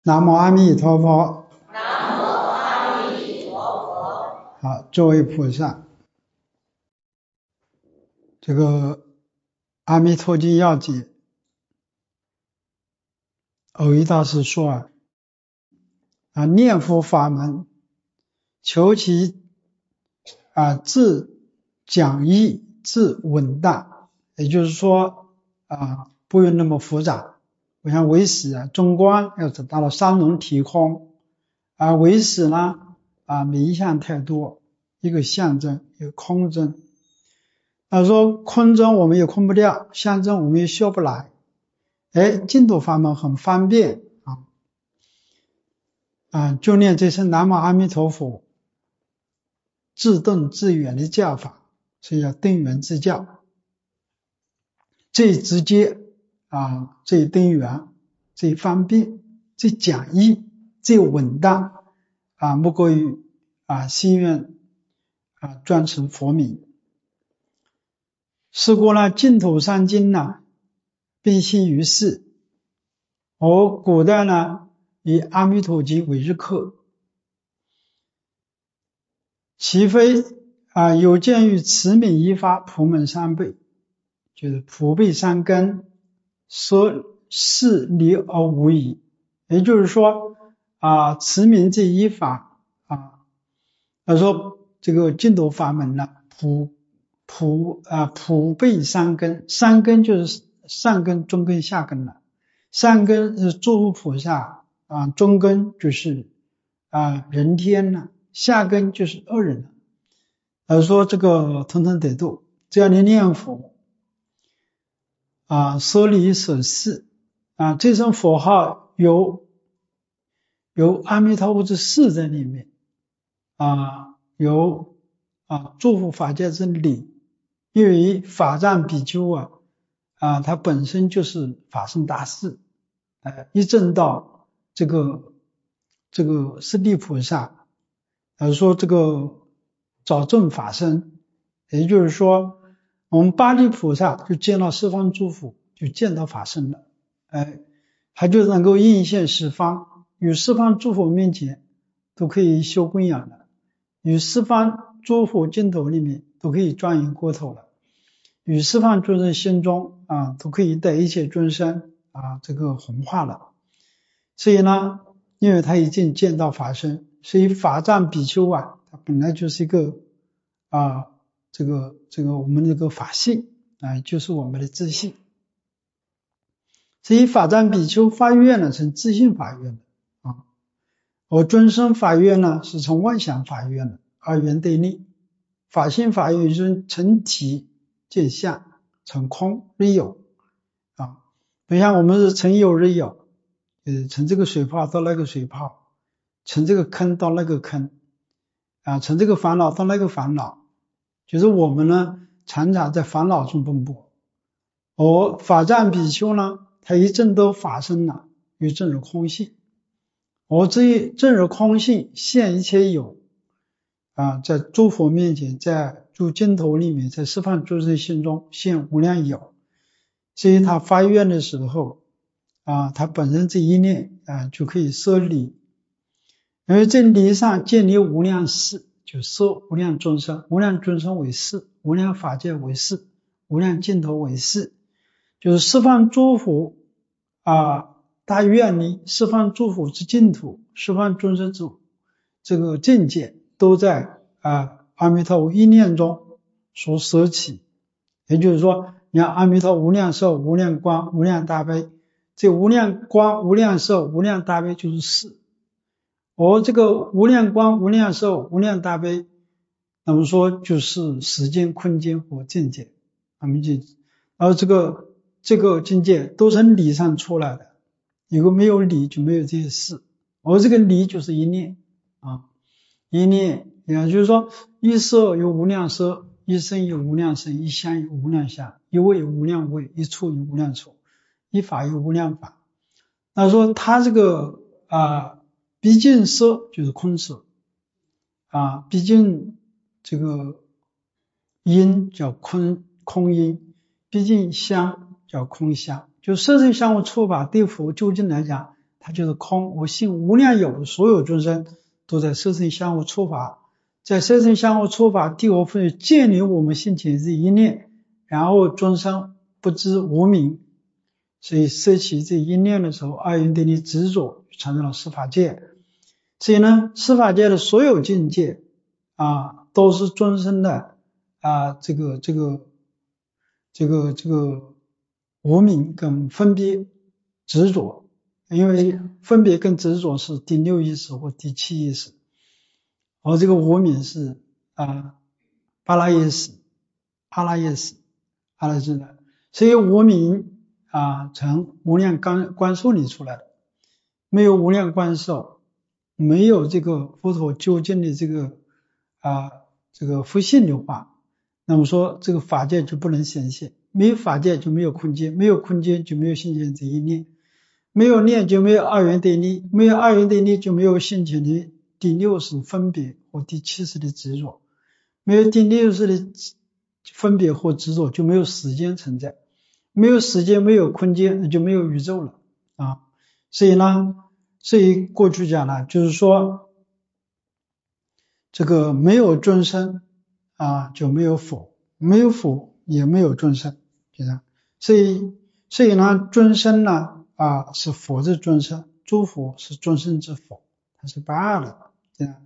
南无阿弥陀佛。 南无阿弥陀佛。 好，诸位菩萨，这个《阿弥陀经要解》，藕益大师说念佛法门，求其自讲义，自稳当，也就是说不用那么复杂。我想唯识中观要得到了三轮体空，唯识呢名相太多，一个相真，一个空真。说空真我们也空不掉，相真我们也修不来。净土法门很方便就念这声南无阿弥陀佛，自顿自远的教法，所以叫登圆之教，最直接最登圆，最方便，最讲义，最稳当莫过于心愿专持佛名。是故呢，净土三经呢并行于世，而古代呢以阿弥陀经为日课，其非有鉴于持名一法，普门三辈，就是普被三根，说是离而无疑。也就是说持名这一法说这个净土法门呢普被三根，三根就是上根、中根、下根了。上根是诸佛菩萨中根就是人天了，下根就是恶人了。说这个统统得度，只要你念佛舍离舍事这声佛号有阿弥陀佛之事在里面有诸佛法界之理。因为法藏比丘他本身就是法身大士一证到这个释地菩萨说这个早证法身，也就是说我们八地菩萨就见到十方诸佛，就见到法身了他就能够应现十方，与十方诸佛面前都可以修供养了，与十方诸佛净土里面都可以庄严过头了，与十方诸人心中都可以带一切众生这个弘化了。所以呢，因为他已经见到法身，所以法藏比丘他本来就是一个这个我们这个法性就是我们的自信。所以法藏比丘发愿呢成自性法愿而尊生法愿呢是从妄想法愿的，二元对立。法性法愿就是成体见相，成空日有不像我们是成有日有，从这个水泡到那个水泡，从这个坑到那个坑从这个烦恼到那个烦恼，就是我们呢常常在烦恼中奔波。而法藏比丘呢，他一证得法身了，又证入空性，而这一证入空性现一切有在诸佛面前，在诸净土里面，在十方诸人心中现无量有。所以他发愿的时候他本身这一念就可以舍离。因为这理上建立无量事，就摄无量众生，无量众生为事，无量法界为事，无量净土为事，就是十方诸佛大愿力，十方诸佛之净土，十方众生之这个境界都在阿弥陀佛一念中所舍起。也就是说你看阿弥陀无量寿、无量光、无量大悲，这无量光、无量寿、无量大悲就是事。而这个无量光、无量寿、无量大悲，那么说就是时间、空间和境界。而这个境界都是理上出来的，如果没有理就没有这些事。而这个理就是一念一念，也就是说一色有无量色，一声有无量声，一香有无量香，一味有无量味，一处有无量处，一法有无量法。那说他这个毕竟色就是空色毕竟这个音叫空音，毕竟香叫空香，就色声香味触法对佛究竟来讲它就是空。我信无量有所有众生都在色身相互触法，在色身相互触法第五分建立我们心前这一念，然后众生不知无明，所以摄起这一念的时候，二元对立执着产生了十法界。所以呢，十法界的所有境界都是众生的这个无明跟分别执着，因为分别跟执着是第六意识或第七意识，而这个无明是巴拉耶识、阿拉耶识、阿拉智的，所以无明从无量观受里出来的，没有无量观受，没有这个佛陀究竟的这个佛性的话，那么说这个法界就不能显现，没有法界就没有空间，没有空间就没有现前这一念，没有念就没有二元对立，没有二元对立就没有现前的第六识分别或第七识的执着，没有第六识的分别或执着就没有时间存在，没有时间没有空间那就没有宇宙了所以过去讲呢，就是说这个没有众生就没有佛，没有佛也没有众生，就这样。所以呢，众生呢是佛之众生，诸佛是众生之佛，它是不二的，这样。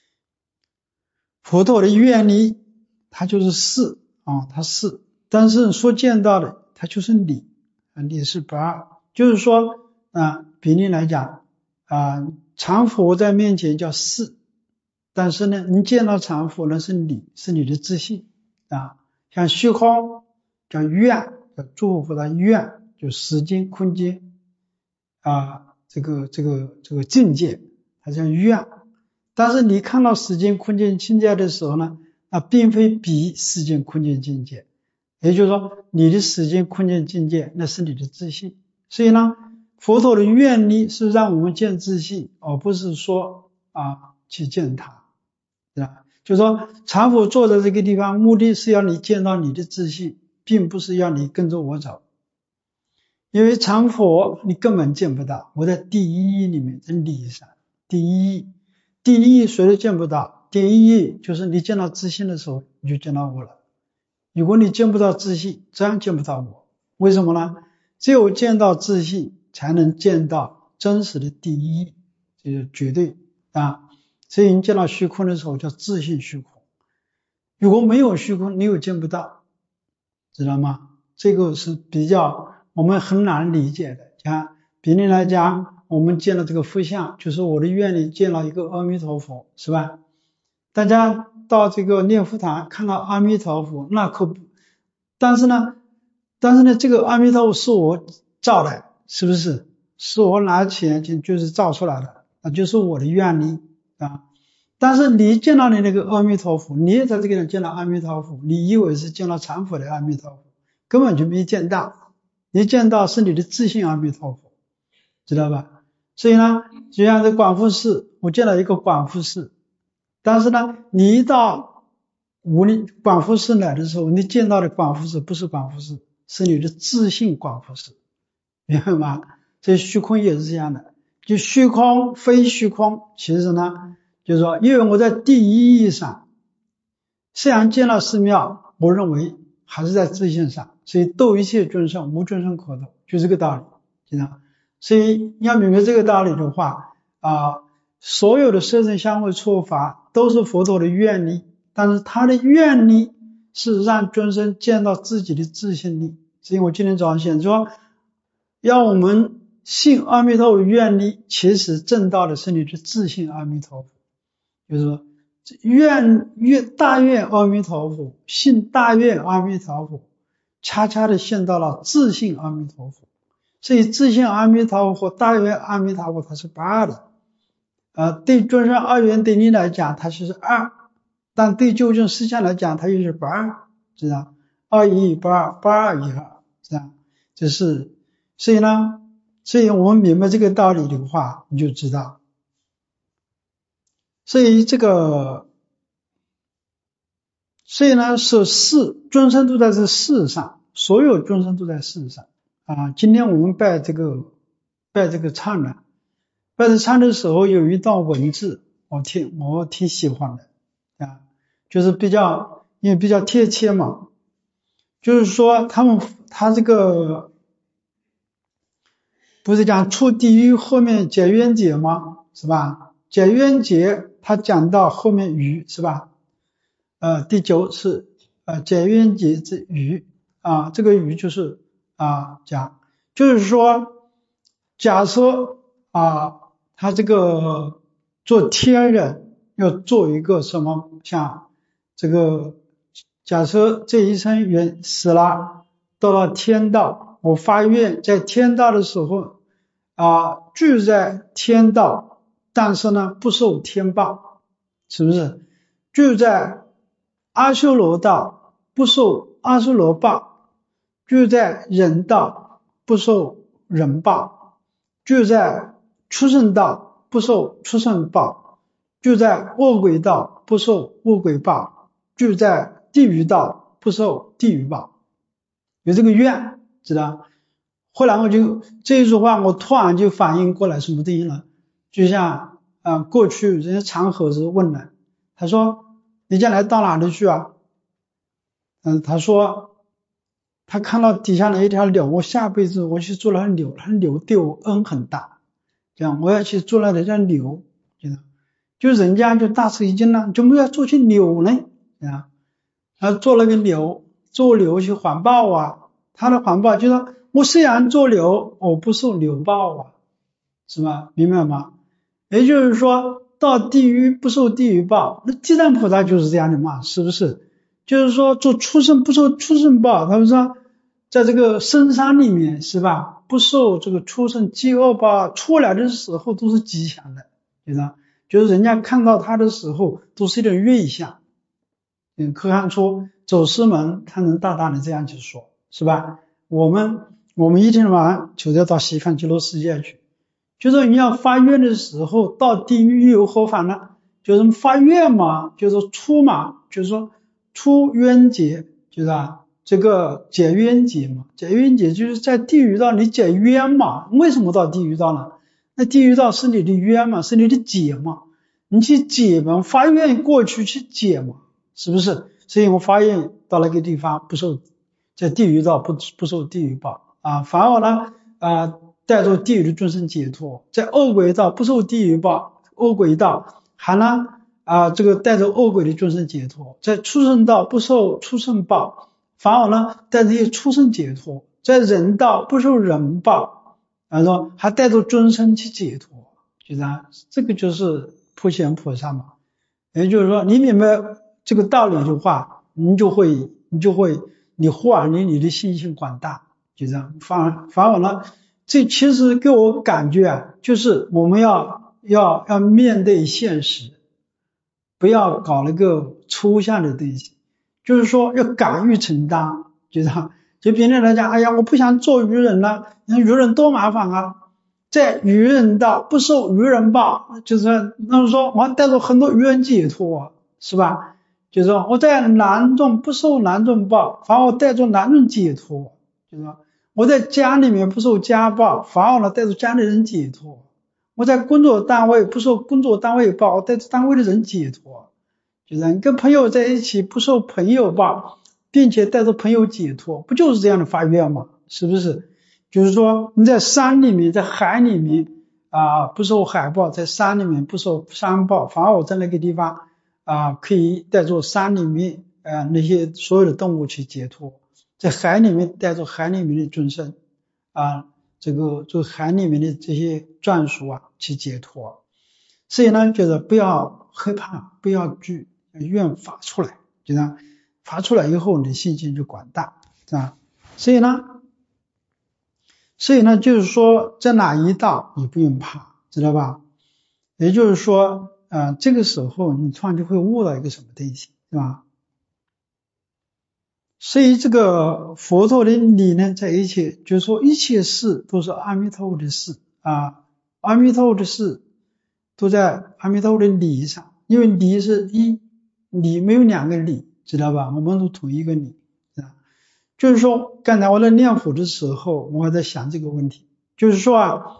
佛陀的愿力它就是事它是，但是所见到的它就是理，理是不二，就是说比例来讲常佛在面前叫事，但是呢你见到常佛呢是理，是你的自信像虚空叫愿，叫诸佛的愿，就时间空间这个境界它叫愿，但是你看到时间空间境界的时候呢，那并非比时间空间境界，也就是说你的时间空间境界那是你的自信。所以呢，佛陀的愿力是让我们见自信，而不是说去见他，对吧？就是说常佛坐在这个地方，目的是要你见到你的自信，并不是要你跟着我走。因为常佛你根本见不到，我在第一义里面，在理上第一义谁都见不到，第一义就是你见到自信的时候你就见到我了。如果你见不到自信，这样见不到我，为什么呢？只有见到自信才能见到真实的第一义，就是绝对所以你见到虚空的时候叫自性虚空，如果没有虚空你又见不到，知道吗？这个是比较我们很难理解的。像比例来讲，我们见了这个佛像，就是我的愿力见了一个阿弥陀佛，是吧？大家到这个念佛堂看到阿弥陀佛，那可不，但是呢这个阿弥陀佛是我造的，是不是？是我拿钱就是造出来的，那就是我的愿力但是你见到你那个阿弥陀佛，你也在这个人见到阿弥陀佛，你以为是见到常佛的阿弥陀佛，根本就没见到，你见到是你的自性阿弥陀佛，知道吧？所以呢，就像这广富寺，我见到一个广富寺，但是呢你一到广富寺来的时候，你见到的广富寺不是广富寺，是你的自性广富寺，明白吗？所以虚空也是这样的，就虚空非虚空，其实呢就是说，因为我在第一义上虽然见到寺庙，我认为还是在自性上，所以度一切众生无众生可度，就这个道理，知道吗？所以要明白这个道理的话所有的色身相会触法都是佛陀的愿力，但是他的愿力是让众生见到自己的自性力。所以我今天早上写说，要我们信阿弥陀佛的愿力，其实证到的是你的自性阿弥陀佛，就是说大愿阿弥陀佛，信大愿阿弥陀佛，恰恰的信到了自性阿弥陀佛。所以自性阿弥陀佛和大愿阿弥陀佛它是不二的对众生二元对立来讲它是二，但对究竟实相来讲它又是不二，知道？二一不二，不二一二，这样就是所以我们明白这个道理的话，你就知道。所以呢是事，众生都在这事上，所有众生都在事上今天我们拜这个忏呢拜得忏的时候有一段文字，我挺喜欢的啊，就是因为比较贴切嘛，就是说他这个不是讲出地狱后面解冤结吗？是吧？解冤结他讲到后面余是吧？第9是解冤结之余啊，这个余就是就是说假设他这个做天人要做一个什么，像这个假设这一生人死了到了天道，我发愿在天道的时候住在天道，但是呢不受天报，是不是？住在阿修罗道不受阿修罗报，住在人道不受人报，住在畜生道不受畜生报，住在恶鬼道不受恶鬼报，住在地狱道不受地狱报。有这个愿，知道？后来这一句话我突然就反应过来什么东西了，就像过去人家长河子问了，他说你将来到哪里去啊？他说他看到底下的一条柳，我下辈子我去做那柳，那柳对我恩很大，这样我要去做那条柳，就人家就大吃一惊了，怎么要做去柳呢？他做了个柳，做柳去还报啊，他的还报就是说我虽然做柳，我不受柳报啊，是吧？明白吗？也就是说到地狱不受地狱报，那地藏菩萨就是这样的嘛，是不是？就是说做畜生不受畜生报，他们说在这个深山里面是吧，不受这个畜生饥饿报，出来的时候都是吉祥的，就是人家看到他的时候都是一种瑞相。可看出走师门他能大胆的这样去说，是吧？我们一天晚上就要到西方极乐世界去，就是你要发愿的时候到地狱又何妨呢？就是发愿嘛，就是出嘛，就是说出冤结，就是这个解冤结嘛，解冤结就是在地狱道你解冤嘛。为什么到地狱道呢？那地狱道是你的冤嘛，是你的解嘛，你去解嘛，发愿过去去解嘛，是不是？所以我发愿到那个地方不受，在地狱道不受地狱报反而呢带着地狱的众生解脱，在恶鬼道不受地狱报，恶鬼道还能这个带着恶鬼的众生解脱，在畜生道不受畜生报，反而呢带着一些畜生解脱，在人道不受人报，然后还带着众生去解脱，这个就是普贤菩萨嘛。也就是说你明白这个道理的话，你忽然你的心性广大，就这样。反而呢，这其实给我感觉就是我们要面对现实，不要搞那个抽象的东西，就是说要敢于承担，就这样。就别人来讲，哎呀，我不想做愚人了，你看愚人多麻烦啊，在愚人道不受愚人报，就是那说我带着很多愚人解脱，是吧？就是说我在男众不受男众报，反而我带着男众解脱，就是说我在家里面不受家报，反而呢带着家里人解脱，我在工作单位不受工作单位报，我带着单位的人解脱，就是你跟朋友在一起不受朋友报，并且带着朋友解脱，不就是这样的发愿吗？是不是？就是说你在山里面在海里面不受海报，在山里面不受山报，反而我在那个地方可以带着山里面那些所有的动物去解脱，在海里面带着海里面的众生这个海里面的这些眷属去解脱。所以呢就是不要害怕，不要惧，愿发出来，就这样发出来以后你的心情就广大，是吧？所以呢就是说在哪一道你不用怕，知道吧？也就是说这个时候你突然就会悟到一个什么东西，是吧？所以这个佛陀的理呢，在一切就是说一切事都是阿弥陀佛的事阿弥陀佛的事都在阿弥陀佛的理上，因为理是一，理没有两个理，知道吧？我们都同一个理，就是说刚才我在念佛的时候我在想这个问题，就是说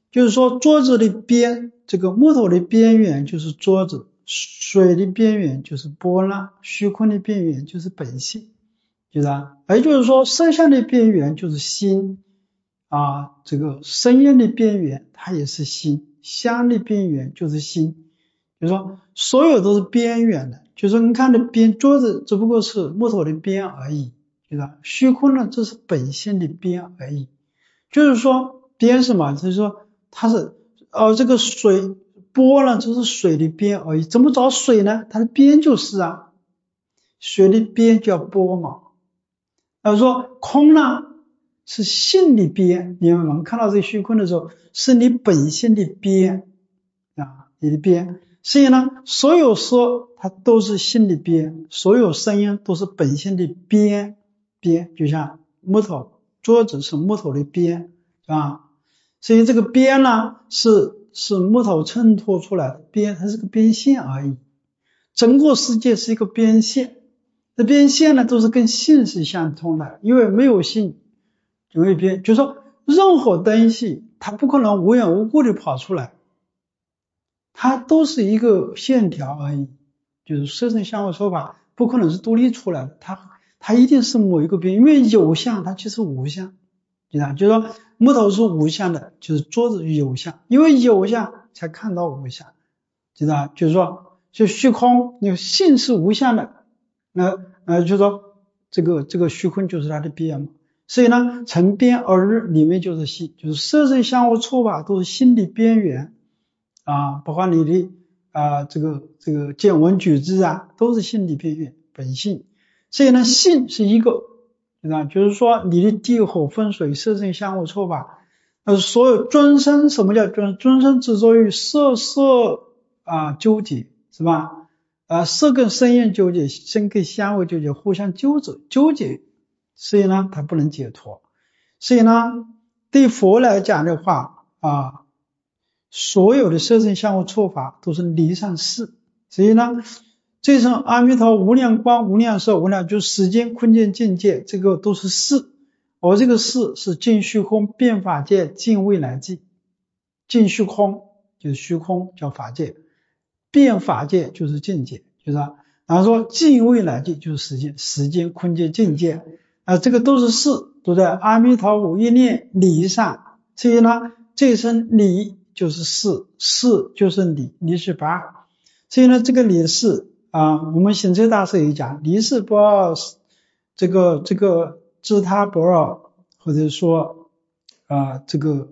就是说桌子的边，这个木头的边缘就是桌子，水的边缘就是波浪，虚空的边缘就是本性，对吧？也就是说色相的边缘就是心这个声音的边缘它也是心，香的边缘就是心，就是说所有都是边缘的，就是说你看的边，桌子只不过是木头的边而已，对吧？虚空呢，这是本性的边而已。就是说边是嘛，就是说它是这个水波呢，就是水的边而已。怎么找水呢？它的边就是水的边叫波嘛。说空呢是性的边，你们看到这个虚空的时候，是你本性的边你的边。所以呢，所有说它都是性的边，所有声音都是本性的边，就像木头，桌子是木头的边，是吧？所以这个边呢是木头衬托出来的边，它是个边线而已。整个世界是一个边线，这边线呢都是跟性是相通的，因为没有性就没有边，就是说任何东西它不可能无缘无故的跑出来，它都是一个线条而已，就是色声香味触法不可能是独立出来的，它一定是某一个边，因为有相它就是无相，就是说木头是无相的，就是桌子有相，因为有相才看到无相，就是说就虚空，那个性是无相的，就是说这个虚空就是它的边嘛，所以呢成边而日里面就是性，就是色声香味触法都是心的边缘包括你的这个见闻举止都是性的边缘本性，所以呢性是一个，就是说你的地火风水色声香味触法所有尊生，什么叫尊生？执着于色纠结，是吧？色跟声音纠结，声跟香味纠结，互相纠结，所以呢它不能解脱。所以呢对佛来讲的话所有的色声香味触法都是离散事，所以呢这层阿弥陀无量光无量寿无量，就是时间空间境界，这个都是事，而这个事是尽虚空变法界尽未来际。尽虚空就是虚空叫法界，变法界就是境界，就是然后说尽未来际就是时间空间境界这个都是事，对不对？阿弥陀佛一念离散，所以呢这一生离就是事就是离是八，所以呢这个离事我们行者大师也讲离事不二，这个自他不二，或者说这个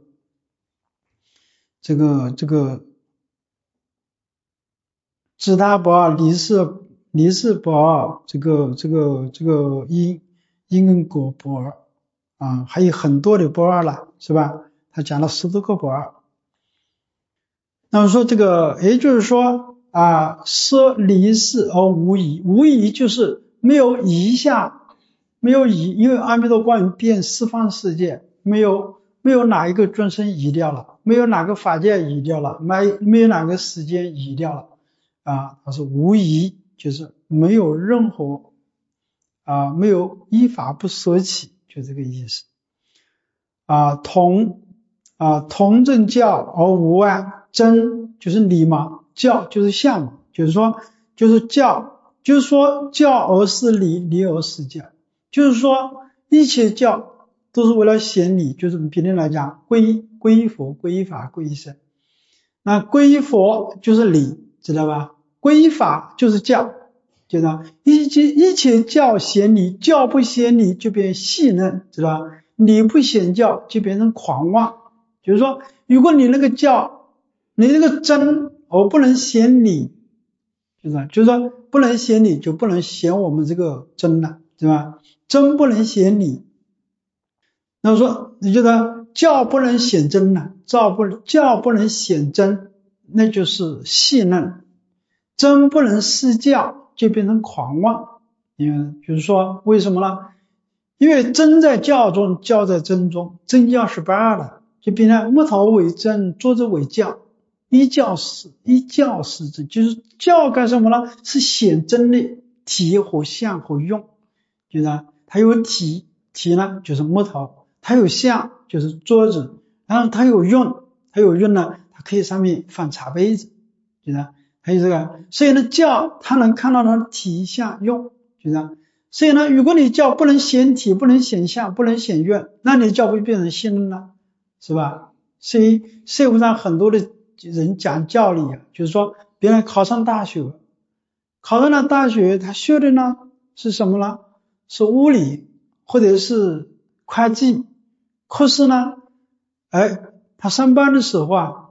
自他不二，离事不二，这个因跟果不二还有很多的不二了，是吧？他讲了10多个不二。那么说这个也就是说色离事而无疑，无疑就是没有疑相，没有疑，因为阿弥陀光遍十方世界，没有哪一个众生移掉了，没有哪个法界移掉了，没有哪个时间移掉了它是无疑，就是没有任何没有依法不舍起，就这个意思同正教而无碍，真就是理嘛，教就是相嘛，就是说教而是理，理而是教，就是说一切教都是为了显理，就是别人来讲皈依佛、皈依法、皈依僧。那皈依佛就是理，知道吧？皈依法就是教，知道一切教显理，教不显理就变戏嫩，知道吧？理不显教就变成狂妄。就是说如果你那个教，你那个真而不能显理，就是说不能显理就不能显我们这个真了，对吧？真不能显理，那么说你觉得教不能显真了，教不能显真，那就是戏嫩，真不能施教就变成狂妄。就是说为什么呢？因为真在教中，教在真中，真教18了，就变成木头为真，桌子为教，依教施真，就是教干什么呢？是显真的体和相和用，就是它有体呢就是木头，它有相就是桌子，然后它有用它有用呢，它可以上面放茶杯子，就这样。还有这个，所以呢教它能看到它的体相用，就这样。所以呢，如果你教不能显体，不能显相，不能显用，那你教会变成心论了，是吧？所以社会上很多的人讲教理啊，就是说别人考上大学，考上了大学，他学的呢是什么呢？是物理或者是会计，可是呢，他上班的时候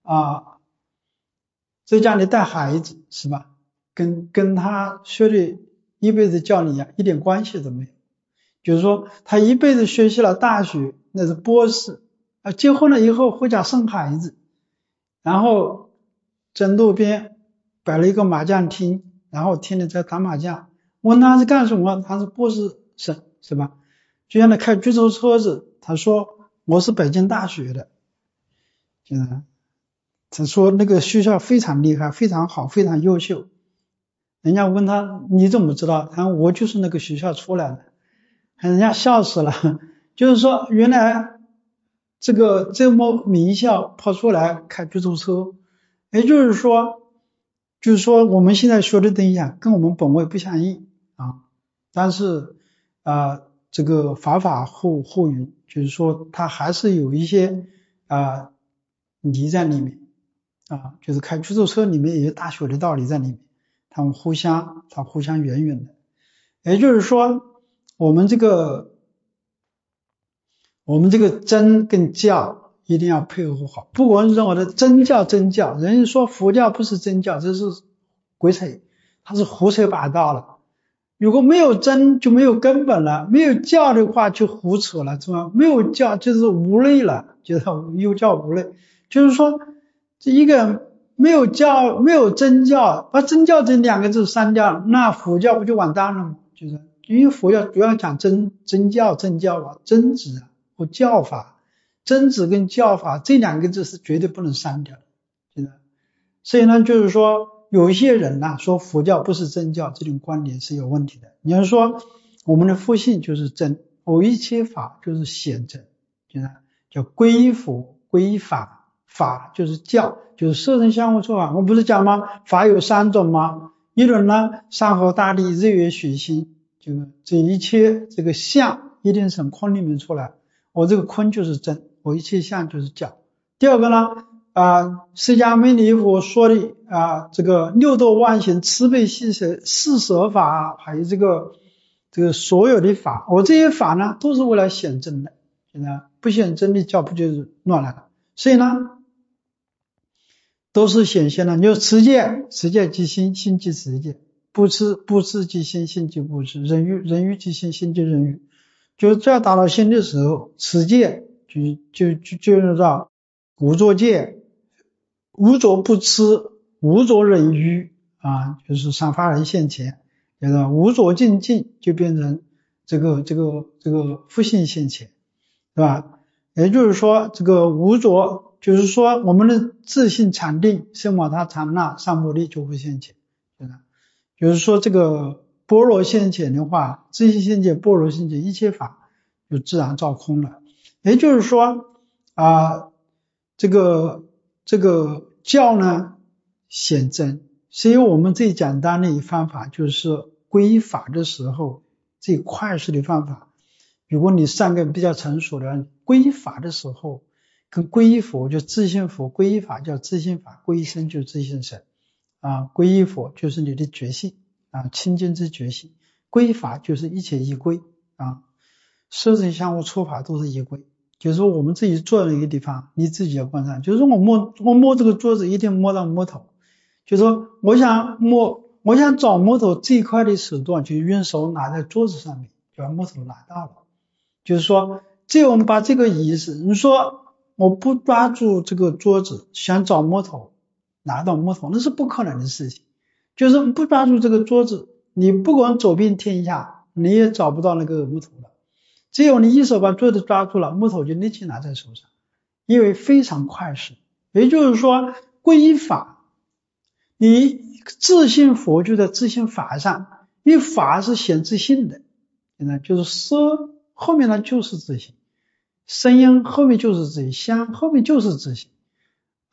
在家里带孩子，是吧？跟他学的一辈子教理一点关系都没有。就是说他一辈子学习了大学，那是博士，结婚了以后回家生孩子，然后在路边摆了一个麻将厅，然后天天在打麻将。问他是干什么，他是博士生，是吧？就像他开举头车子，他说我是北京大学的，就是他说那个学校非常厉害，非常好，非常优秀。人家问他你怎么知道？他说我就是那个学校出来的，人家笑死了。就是说原来这么名校跑出来开出租车，也就是说我们现在学的东西跟我们本位不相应但是这个法互允，就是说它还是有一些理在里面就是开出租车里面也有大学的道理在里面，它互相远远的。也就是说我们这个真跟教一定要配合好，不管是我的真教，人家说佛教不是真教，这是鬼扯，它是胡扯八道了。如果没有真就没有根本了，没有教的话就胡扯了，是吧？没有教就是无类了，就是有教无类。就是说这一个没有教，没有真教，把真教这两个字删掉，那佛教不就完蛋了吗？就是因为佛教主要讲真教真旨和教法，真旨跟教法这两个字是绝对不能删掉的。所以呢，就是说有一些人说佛教不是真教，这种观点是有问题的。你要说我们的佛性就是真，偶一切法就是显真，就是叫皈依佛皈依法，法就是教，就是色身相互错法。我不是讲吗？法有三种吗？一种呢，山河大地日月水星，就这一切这个相一定是从空里面出来，我这个空就是真，我一切相就是教。第二个呢释迦牟尼佛说的这个六度万行慈悲喜舍四摄法，还有这个所有的法，我这些法呢都是为了显真的，不显真的教不就是乱来了。所以呢都是显现的。你就持戒即心，心即持戒；不持即心，心即不持；忍辱即心，心即忍辱。就这样达到心的时候，持戒就用到无作戒，无作不持，无作忍辱就是三法人现前，就是无作精进，就变成这个佛性现前，是吧？也就是说这个无作，就是说我们的自性禅定圣瓦他禅那三摩地就会现前，就是说这个般若现前的话，自性现前般若现前，一切法就自然照空了。也就是说这个教呢显真，所以我们最简单的方法就是皈依法的时候，最快速的方法，如果你善根比较成熟的，皈依法的时候跟皈依佛就自性佛，皈依法叫自性法，皈依身就是自性身皈依佛就是你的觉性清净之觉性，皈依法就是一切依归色身相互错法都是依归。就是说我们自己坐的一个地方，你自己要观察，就是说我摸这个桌子一定摸到摸头，就是说我想找摸头最快的手段，就用手拿在桌子上面，就把摸头拿到了。就是说这我们把这个仪式，你说我不抓住这个桌子想找摸头拿到摸头，那是不可能的事情。就是不抓住这个桌子，你不管走遍天下你也找不到那个摸头了。只有你一手把桌子抓住了，木头就立即拿在手上，因为非常快速。也就是说皈依法，你自性佛就在自性法上，因为法是显自性的，就是色后面呢就是自性，声音后面就是自性，香后面就是自性。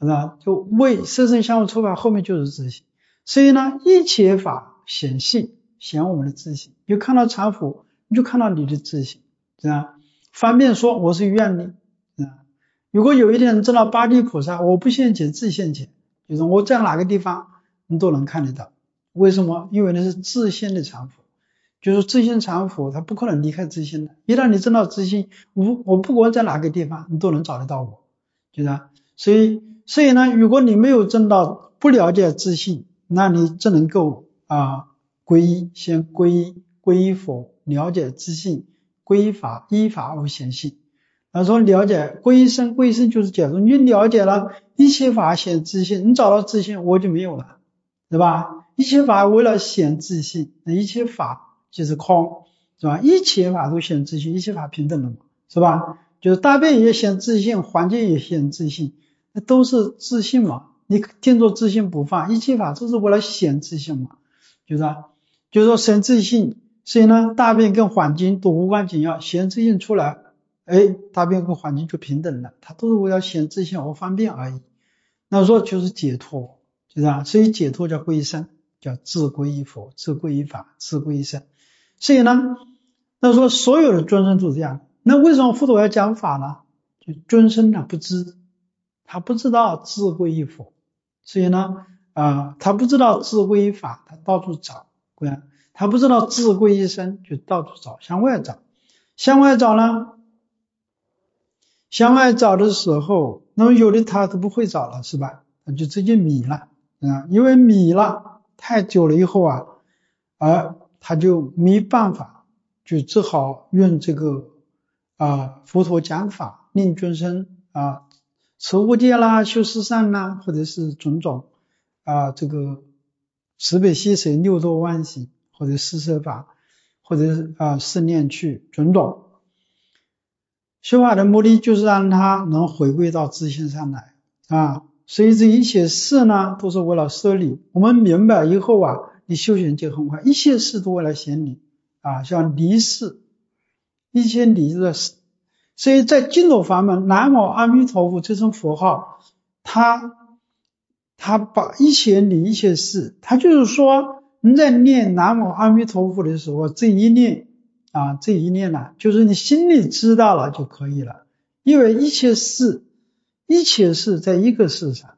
是吧？就为色身相互触法后面就是自性。所以呢，一切法显性，显我们的自性。就看到常腐，你就看到你的自性，是吧？方便说我是愿力，是吧？如果有一天知道八地菩萨，我不现前自现前，就是我在哪个地方你都能看得到。为什么？因为那是自性的常腐，就是自性常腐，它不可能离开自性的。一旦你知道自性，我不管在哪个地方，你都能找得到我，就是吧？所以呢，如果你没有证到，不了解自性，那你只能够皈依，先皈依佛，了解自性，皈依法，依法而显性。说了解皈依生，皈依生就是解脱。你了解了一切法显自性，你找到自性，我就没有了，对吧？一切法为了显自性，那一切法就是空，是吧？一切法都显自性，一切法平等了嘛，是吧？就是大便也显自性，环境也显自性，那都是自性嘛。你听作自性不放，一切法都是为了显自性嘛，就是说显自性。所以呢，大便跟环境都无关紧要，显自性出来，大便跟环境就平等了，它都是为了显自性而方便而已。那说就是解脱，就是吧？所以解脱叫皈依生，叫自皈依佛，自皈依法，自皈依生。所以呢，那说所有的尊生都是这样。那为什么佛陀要讲法呢？就尊生呢不知，他不知道自皈依佛，所以呢他不知道自皈依法，他到处找，他不知道自皈依生，就到处找，向外找。向外找呢，向外找的时候，那么有的他都不会找了，是吧？他就直接迷了因为迷了太久了以后他就没办法，就只好用这个佛陀讲法，令尊生持无戒啦，修四善啦，或者是种种这个慈悲喜舍六度万行，或者四摄法，或者是四念趣种种。修法的目的就是让他能回归到自性上来所以这一切事呢都是为了摄离。我们明白以后你修行就很快，一切事都为了显离像离事，一切离的事。所以在净土法门，南无阿弥陀佛这声佛号，他把一切理一切事，他就是说你在念南无阿弥陀佛的时候，这一念呢，就是你心里知道了就可以了。因为一切事在一个事上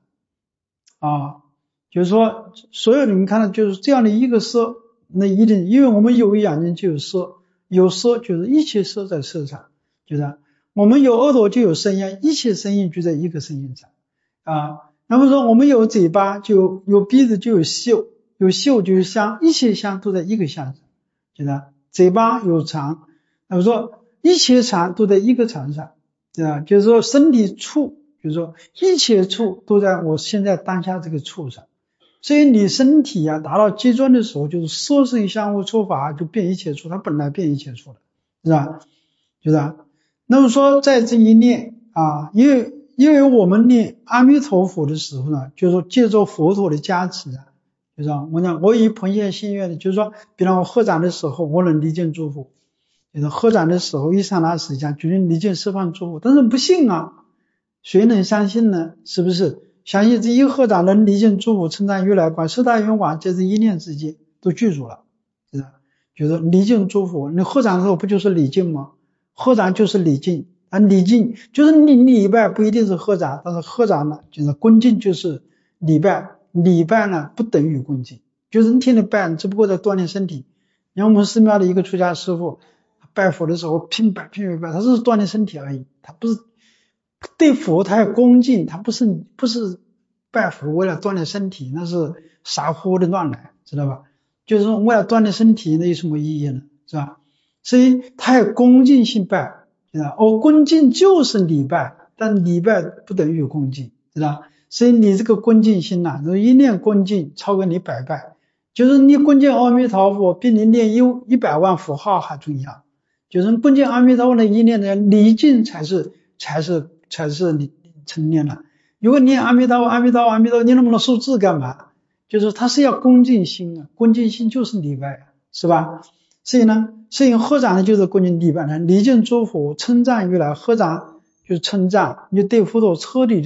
就是说所有你们看到就是这样的一个色，那一定因为我们有眼睛就有色，有色就是一切色在色上，就是我们有耳朵就有声音，一切声音就在一个声音上那么说我们有嘴巴就有鼻子就有嗅，有嗅就有香，一切香都在一个香上，就是嘴巴有肠，那么说一切肠都在一个肠上，就是说身体触，就是说一切触都在我现在当下这个触上。所以你身体达到极端的时候，就是色声香味触法就变一切处，它本来变一切处了，是吧？就是那么说在这一念因为我们念阿弥陀佛的时候呢，就是说借助佛陀的加持就是我以奉献心愿的，就是说比方我合掌的时候我能离境诸佛，就是合掌的时候一刹那时间决定离境释放诸佛，但是不信谁能相信呢？是不是？相信这一合掌能离境诸佛，称赞如来观四大愿王，在这一念之间都具足了，就是离境诸佛。你合掌的时候不就是离境吗？合掌就是礼敬礼敬就是你礼拜不一定是合掌，但是合掌呢就是恭敬，就是礼拜。礼拜呢不等于恭敬，就是你天天拜，只不过在锻炼身体。像我们寺庙的一个出家师父拜佛的时候拼拜，他是锻炼身体而已，他不是对佛他要恭敬，他不是拜佛为了锻炼身体，那是傻乎乎的乱来，知道吧？就是说为了锻炼身体，那有什么意义呢？是吧？所以他要恭敬性拜，知道？恭敬就是礼拜，但礼拜不等于恭敬，知道？所以你这个恭敬心一念恭敬超过你百拜，就是你恭敬阿弥陀佛比你念100万佛号还重要。就是恭敬阿弥陀佛的一念的礼敬才是你成念了。如果念阿弥陀佛阿弥陀佛阿弥陀佛，你那么多数字干嘛？就是他是要恭敬心恭敬心就是礼拜是吧？所以合掌呢就是恭敬礼拜礼敬诸佛，称赞如来。合掌就是称赞，你对佛陀彻底的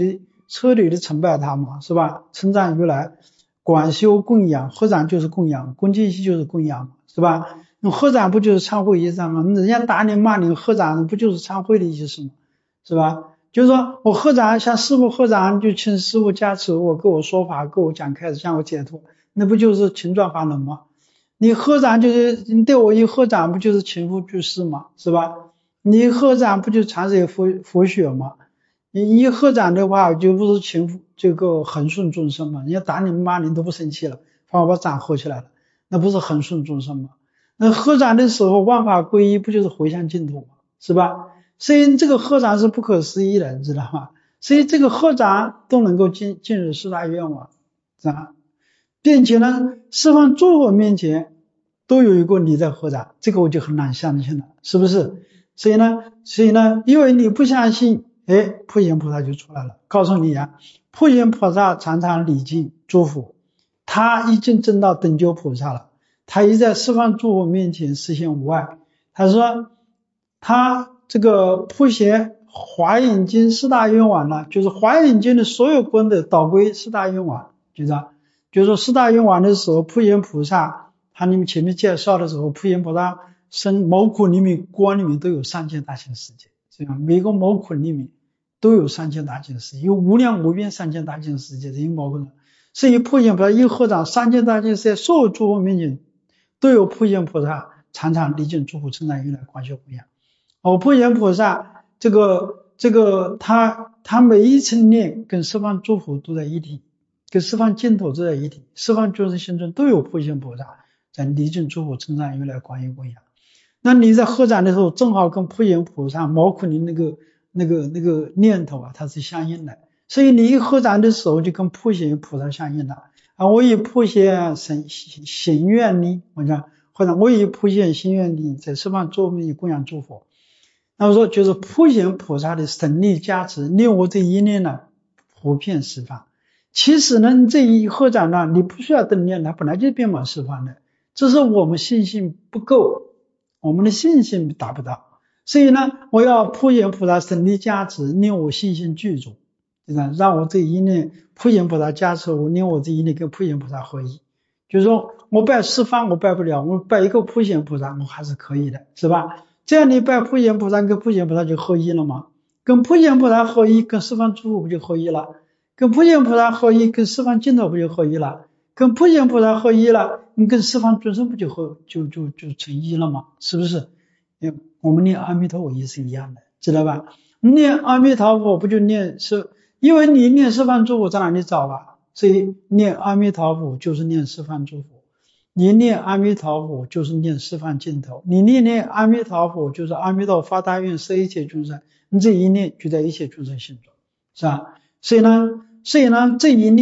彻底的崇拜他嘛，是吧？称赞如来，广修供养，合掌就是供养，恭敬心就是供养，是吧？那合掌不就是忏悔仪式吗？人家打你骂你合掌不就是忏悔的意思吗？是吧？就是说我合掌向师父合掌，就请师父加持我，给我说法，给我讲开始，向我解脱，那不就是勤转法轮吗？你合掌就是你对我一合掌，不就是勤护居士吗？是吧？你一合掌不就传授佛学吗？你一合掌的话，就不是勤护这个恒顺众生吗？人家打你骂你都不生气了，反而把掌合起来了，那不是恒顺众生吗？那合掌的时候万法归一，不就是回向净土吗？是吧？所以这个合掌是不可思议的，你知道吗？所以这个合掌都能够进入四大愿望，是吧？并且呢，十方诸佛面前都有一个你在合掌，这个我就很难相信了，是不是？所以呢，因为你不相信，普贤菩萨就出来了，告诉你啊，普贤菩萨常常礼敬诸佛，他已经证到等觉菩萨了，他已在十方诸佛面前实现无碍。他说他这个普贤华严经四大愿王呢，就是华严经的所有功德导归四大愿王，就是说四大愿王的时候，普贤菩萨他你们前面介绍的时候，普贤菩萨生毛孔里面光里面都有3000大千世界，这样每个毛孔里面都有3000大千世界，有无量无边3000大千世界，这些毛孔，所以普贤菩萨一合掌，3000大千世界所有诸佛面前都有普贤菩萨常常礼敬诸佛称赞如来广修供养。普贤菩萨这个他每一层念跟十方诸佛都在一体，跟十方净土都在一体，十方诸生心中都有普贤菩萨在礼敬诸佛称赞如来广修供养。那你在合掌的时候，正好跟普贤菩萨毛孔里那个念头啊，它是相应的，所以你一合掌的时候就跟普贤菩萨相应了啊。我以普贤行愿力，我讲或者我以普贤行愿力在十方诸佛供养诸佛。那么说就是普贤菩萨的神力加持，令我这一念呢普遍十方。其实呢，这一合掌呢，你不需要等念，它本来就遍满十方的，只是我们信心不够，我们的信心达不到。所以呢，我要普贤菩萨神力加持，令我信心具足，让我这一念普贤菩萨加持我，令我这一念跟普贤菩萨合一。就是说我拜十方我拜不了，我拜一个普贤菩萨我还是可以的，是吧？这样你拜普贤菩萨跟普贤菩萨就合一了吗？跟普贤菩萨合一，跟十方诸佛不就合一了？跟普贤菩萨合一，跟十方净土不就合一了？跟普贤菩萨合一了，你跟十方众生不就成一了吗？是不是？我们念阿弥陀佛也是一样的，知道吧？念阿弥陀佛不就念因为你念十方诸佛在哪里找啊？所以念阿弥陀佛就是念十方诸佛。你念阿弥陀佛就是念十方净土，你念阿弥陀佛就是阿弥陀发大愿摄一切众生，你这一念就在一切众生心中，是吧？所以呢这一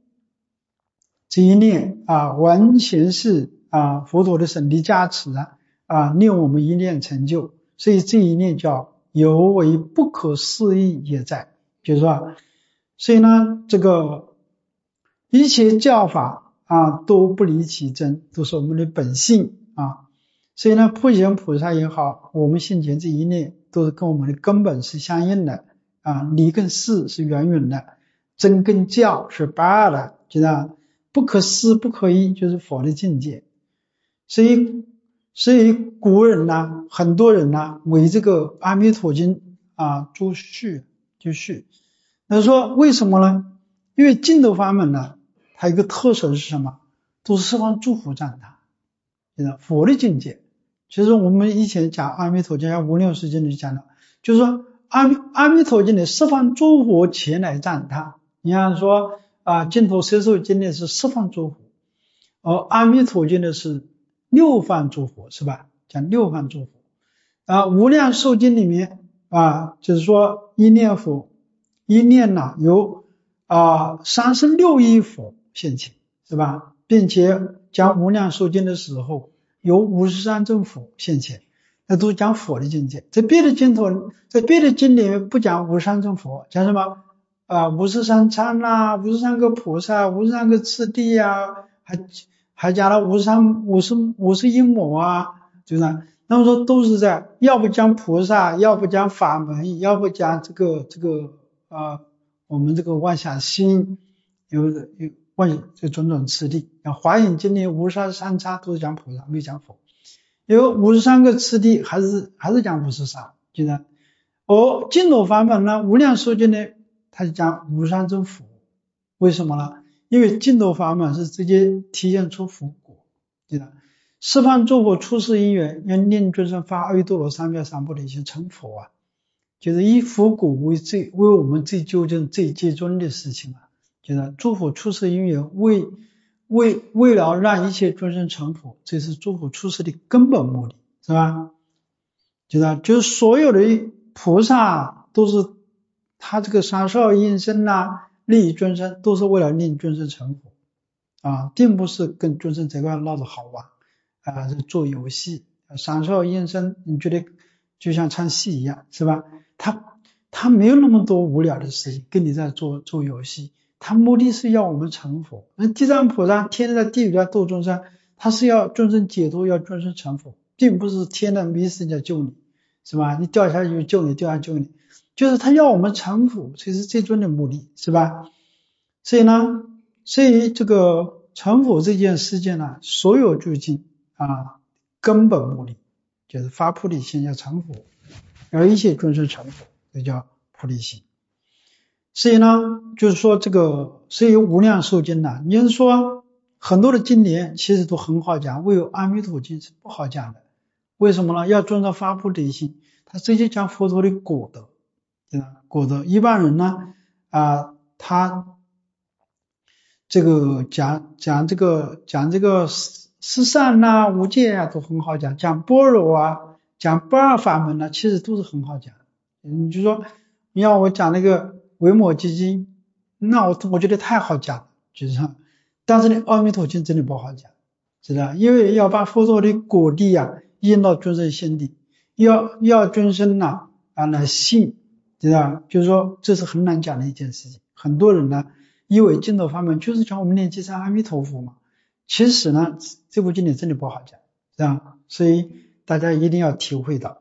念啊，完全是佛陀的神力加持令我们一念成就，所以这一念叫有为不可思议也在，就是说，所以呢这个一切教法都不离其真，都是我们的本性所以呢普贤菩萨也好，我们现前这一念都是跟我们的根本是相应的理跟事是圆圆的，真跟教是八的，知道不可思不可议就是佛的境界。所以古人很多人为这个阿弥陀经注释，那说为什么呢？因为净土法门它有一个特色是什么？都是十方诸佛赞叹，佛的境界。其实我们以前讲阿弥陀经，像无量寿经里讲的，就是说阿弥陀经的十方诸佛前来赞叹。你看说净土摄受经的是十方诸佛，而阿弥陀经的是六方诸佛，是吧？讲六方诸佛无量寿经里面就是说一念佛一念有36亿佛现前，是吧？并且讲无量寿经的时候有53尊佛现前，那都讲佛的境界。在别的经里面不讲53尊佛，讲什么53参53个菩萨53个次第还讲了51母就是那么说都是在要不讲菩萨，要不讲法门，要不讲这个我们这个妄想心有这种种次第。华严经里53叉都是讲菩萨，没有讲佛。有53个次第，还是讲53，记得。净土法门呢，无量寿经呢，它就讲53种佛。为什么呢？因为净土法门是直接体现出佛果，记得。十方诸佛出世因缘，要令众生发阿耨多罗三藐三菩提心成佛啊，就是以佛果为我们最究竟最接近的事情啊。就是诸佛出世因缘，为了让一切众生成佛，这是诸佛出世的根本目的，是吧？就是所有的菩萨都是他这个三十二应身啊，利益众生，都是为了令众生成佛啊，并不是跟众生这块闹着好玩啊，是做游戏。三十二应身，你觉得就像唱戏一样，是吧？他没有那么多无聊的事情跟你在做游戏，他目的是要我们成佛。那地藏菩萨天天在地狱在度众生，他是要众生解脱，要众生成佛，并不是天天没事在救你，是吧？你掉下去就救你，掉下去救你，就是他要我们成佛，这是最终的目的，是吧？所以这个成佛这件事情呢，所有究竟啊，根本目的就是发菩提心要成佛，要一切众生成佛，这叫菩提心。所以呢，就是说所以无量寿经呢，你是说很多的经典其实都很好讲，唯有阿弥陀经是不好讲的。为什么呢？要遵照发菩提心，他直接讲佛陀的果德，对吧？果德一般人呢他这个讲这个十善啊、无戒啊都很好讲，讲般若啊、讲不二法门呢，其实都是很好讲。你就说你要我讲那个维摩诘经，那我觉得太好讲了，就是，但是呢阿弥陀经真的不好讲，知道？因为要把佛陀的果地啊印到众生心底，要众生来信，知道？就是说这是很难讲的一件事情。很多人呢以为净土法门就是讲我们念几声阿弥陀佛嘛，其实呢这部经典真的不好讲，是吧？所以大家一定要体会到，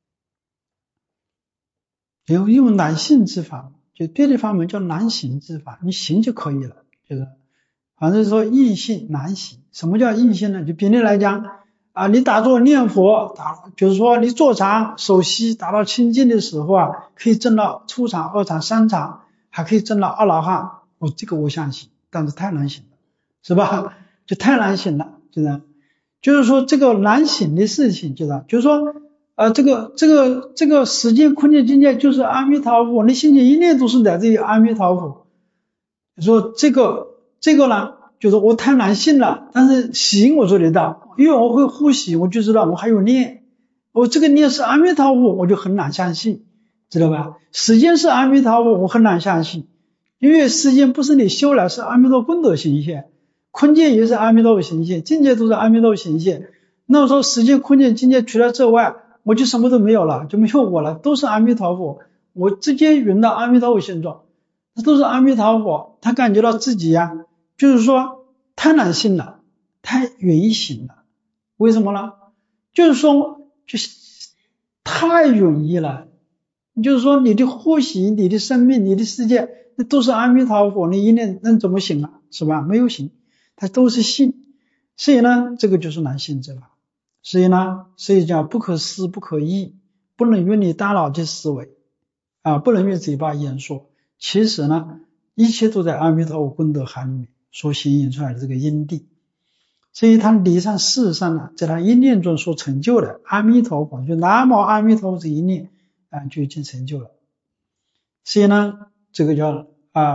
用难信之法，就对的法门叫难行之法，你行就可以了，就是反正说易信难行。什么叫易信呢？就比例来讲啊，你打坐念佛，就是说你坐禅守息达到清净的时候啊，可以证到初禅、二禅、三禅，还可以证到阿罗汉。这个我相信，但是太难行了，是吧？就太难行了，就是说这个难行的事情，就是说这个时间空间境界就是阿弥陀佛，你心起一念都是来自于阿弥陀佛。说这个呢，就是我太难信了，但是行我做得到，因为我会呼吸，我就知道我还有念，我这个念是阿弥陀佛，我就很难相信，知道吧？时间是阿弥陀佛，我很难相信，因为时间不是你修来，是阿弥陀功德显现，空间也是阿弥陀佛显现，境界都是阿弥陀佛显现。那我说时间空间境界除了这外，我就什么都没有了，就没有我了，都是阿弥陀佛，我直接云到阿弥陀佛现状，这都是阿弥陀佛。他感觉到自己就是说太难信了，太远行了。为什么呢？就是说就是太容易了，就是说你的呼吸、你的生命、你的世界，那都是阿弥陀佛，你一念那怎么行啊？是吧？没有行，它都是信。所以呢，这个就是难信之法。所以叫不可思不可议，不能用你大脑的思维不能用嘴巴言说。其实呢，一切都在阿弥陀佛功德海里面所显现出来的这个因地。所以他理上事实上呢，在他一念中所成就的阿弥陀佛，就南无阿弥陀佛这一念就已经成就了。所以呢，这个叫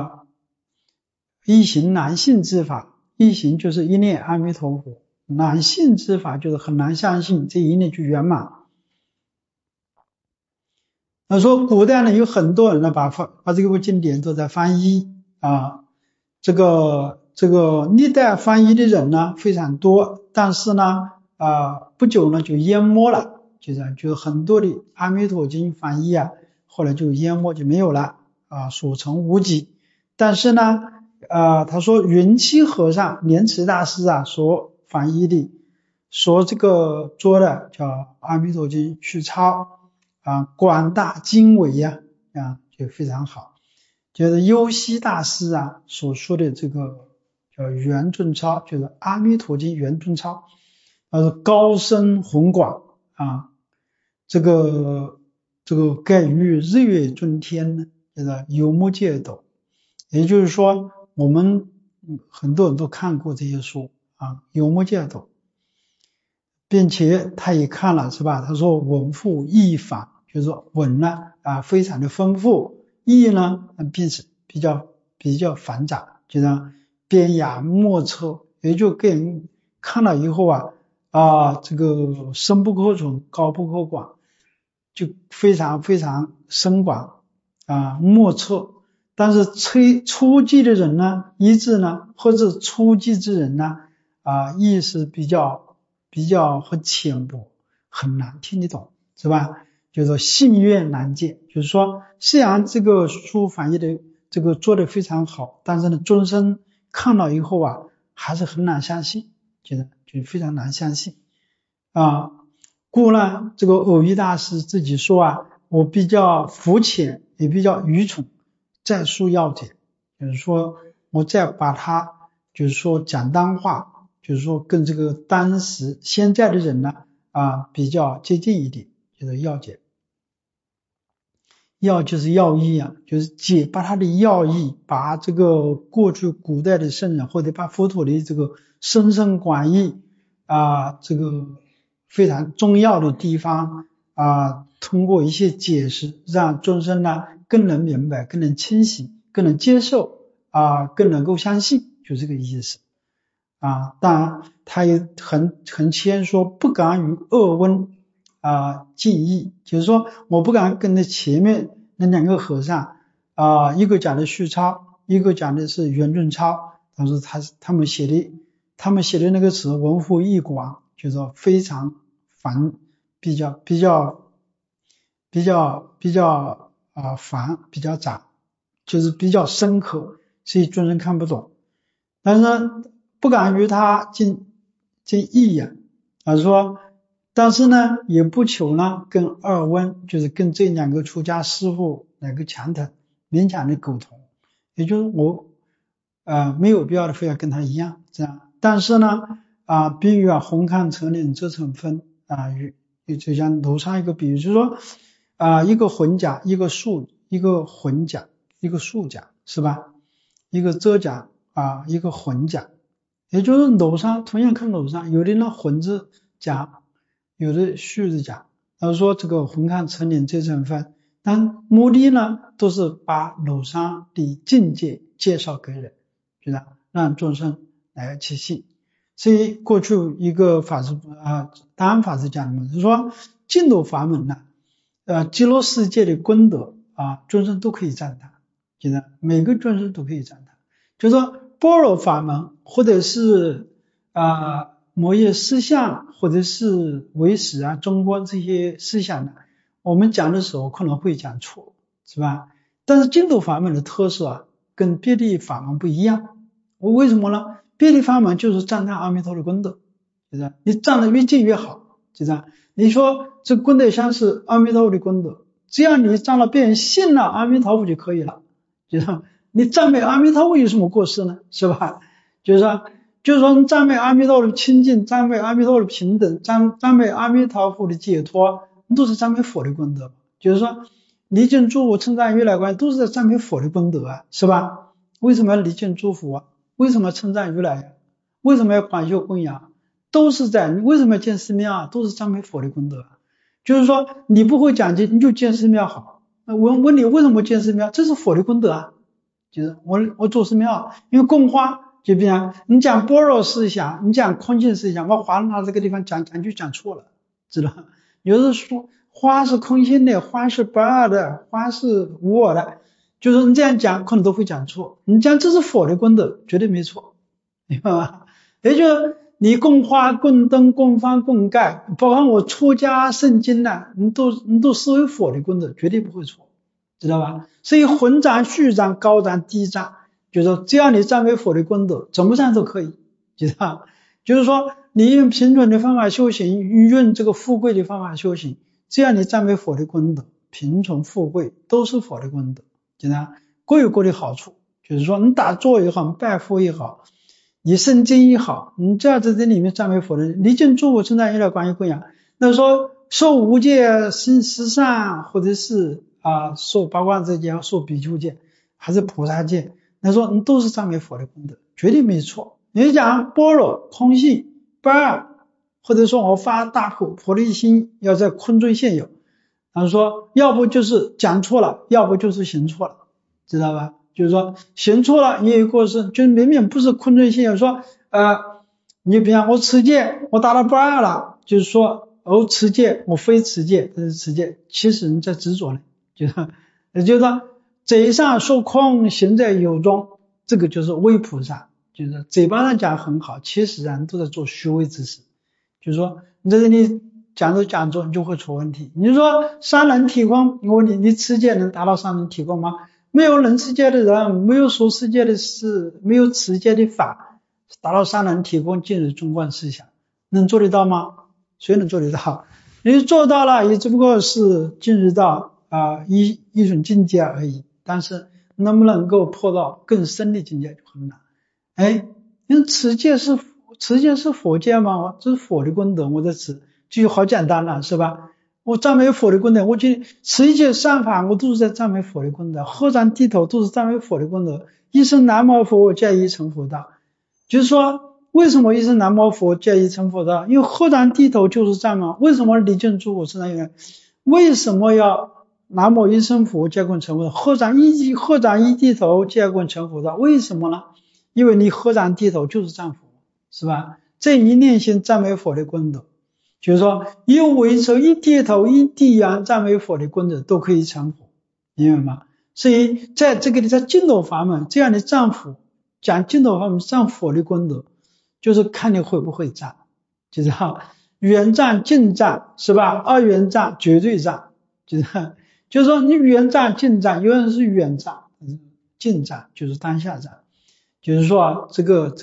一行难信之法，一行就是一念阿弥陀佛，难信之法就是很难相信这一念就圆满。那说古代呢，有很多人呢把这部经典都在翻译这个历代翻译的人呢非常多，但是呢不久呢就淹没了，就是很多的阿弥陀经翻译后来就淹没就没有了所成无几。但是呢他说云栖和尚莲池大师所翻译的，说这个做的叫阿弥陀经序抄广大经纬就非常好。 就是优溪大师啊所说的这个叫圆顿超，就是《阿弥陀经》圆顿超，高深宏广啊，这个盖于日月中天呢，就是有目界斗。也就是说，我们很多人都看过这些书啊，有目界斗，并且他也看了是吧？他说文富义繁，就是说文呢非常的丰富，义呢并且比较繁杂，就像边雅莫测，也就给人看了以后这个深不可测，高不可广，就非常非常深广莫测。但是初级的人呢，一致呢，或者初级之人呢意识比较很浅薄，很难听得懂，是吧？就是说信愿难见，就是说虽然这个书翻译的这个做得非常好，但是呢众生看了以后还是很难相信，就非常难相信故呢这个偶一大师自己说我比较肤浅，也比较愚蠢，再述要点，就是说我再把它就是说讲当话，就是说跟这个当时现在的人呢比较接近一点，就是要解。要就是要义就是把它的要义，把这个过去古代的圣人或者把佛陀的这个深深广义这个非常重要的地方通过一些解释，让众生呢更能明白，更能清晰，更能接受更能够相信，就这个意思当然他也很谦说，不敢与恶温近义，就是说我不敢跟那前面那两个和尚一个讲的虚超，一个讲的是圆顿超，他说他们写的那个词文富义广，就是说非常繁，比较繁，比较杂，就是比较深刻，所以众生看不懂。但是呢不敢与他近义说但是呢也不求呢跟二温，就是跟这两个出家师父来个强谈，勉强的沟通，也就是我没有必要的非要跟他一样这样。但是呢比喻红看成岭这成分就像楼上一个比喻，就是说一个混甲，一个混甲，一个竖甲，是吧？一个遮甲一个混甲，也就是楼上同样看楼上，有的呢混字甲，有的虚字甲。他说这个红看成岭这成分，但目的呢都是把楼上的境界介绍给人，就是让众生来去信。所以过去一个法师达安法师讲的嘛，就是说净土法门呢极乐世界的功德众生都可以赞叹，就是每个众生都可以赞叹。就是说般若法门或者是摩耶思想或者是唯识中国这些思想呢，我们讲的时候可能会讲错，是吧？但是净土法门的特色跟别的法门不一样，为什么呢？别的法门就是赞叹阿弥陀的功德，就是你赞得越近越好，就这样。你说这功德箱是阿弥陀佛的功德，只要你赞了别人信了阿弥陀佛就可以了，就是你赞美阿弥陀佛有什么过失呢？是吧？就是说你赞美阿弥陀佛的清净，赞美阿弥陀佛的平等，赞美阿弥陀佛的解脱，都是赞美佛的功德。就是说礼敬诸佛称赞如来观都是在赞美佛的功德是吧？为什么要礼敬诸佛为什么要称赞如来为什么要广修供养？都是在为什么要建寺庙都是赞美佛的功德就是说你不会讲经你就建寺庙好，我问你为什么建寺庙？这是佛的功德就是我做寺庙，因为供花，就比如你讲般若思想，你讲空性思想，我华拿这个地方讲就讲错了，知道？有的说花是空性的，花是不二的，花是无我的，就是你这样讲可能都会讲错。你讲这是佛的功德，绝对没错，明白吗？也就是你供花、供灯、供幡、供盖，包括我出家诵经你都视为佛的功德，绝对不会错，知道吧？所以混赞、虚赞、高赞、低赞，就是说只要你赞美佛的功德，怎么赞都可以，知道？就是说你用平准的方法修行，用这个富贵的方法修行，只要你赞美佛的功德，贫穷富贵都是佛的功德，知道？ 各有各的好处。就是说你打坐也好，你拜佛也好，你诵经也好，你只要在这里面赞美佛的，离境诸佛称赞业来观音供养。那说受无戒、行十善，或者是受八关斋戒、受比丘戒，还是菩萨戒，那说你都是赞美佛的功德，绝对没错。你讲般若、空性、不二，或者说我发大苦菩提心，要在空中现有。他说要不就是讲错了，要不就是行错了，知道吧？就是说行错了也有过失，就明明不是空中现有，说你比方我持戒，我达到不二了，就是说我持戒，我非持戒，这是持戒，其实你在执着呢，就是说嘴上说空，行在有中，这个就是微菩萨，就是嘴巴上讲很好，其实你都在做虚伪之事。就是说你在这里讲着讲着你就会出问题。你说三轮体空，我问你持戒能达到三轮体空吗？没有能持戒的人，没有说持戒的事，没有持戒的法，达到三轮体空进入中观思想，能做得到吗？谁能做得到？你做到了也只不过是进入到一种境界而已，但是能不能够破到更深的境界就很难。因为持戒是佛戒吗？这是佛的功德，我在持就好简单了，是吧？我赞美佛的功德，我觉得持一切善法我都是在赞美佛的功德，合掌低头都是赞美佛的功德，一声南无佛皆已成佛道。就是说为什么一声南无佛皆已成佛道？因为合掌低头就是赞美。为什么离境诸佛称赞业？为什么要南无一声佛皆共成佛道？合掌一低头皆共成佛道？为什么呢？因为你合掌低头就是赞佛，是吧？这一念心赞美佛的功德，就是说一为首一低头一低仰赞美佛的功德都可以成佛，明白吗？所以在这个在净土法门这样的赞佛，讲净土法门赞佛的功德，就是看你会不会赞，就是远赞近赞，是吧？二元赞绝对赞，就是说你远赞近赞，有人是远赞，近赞就是当下赞。就是说这个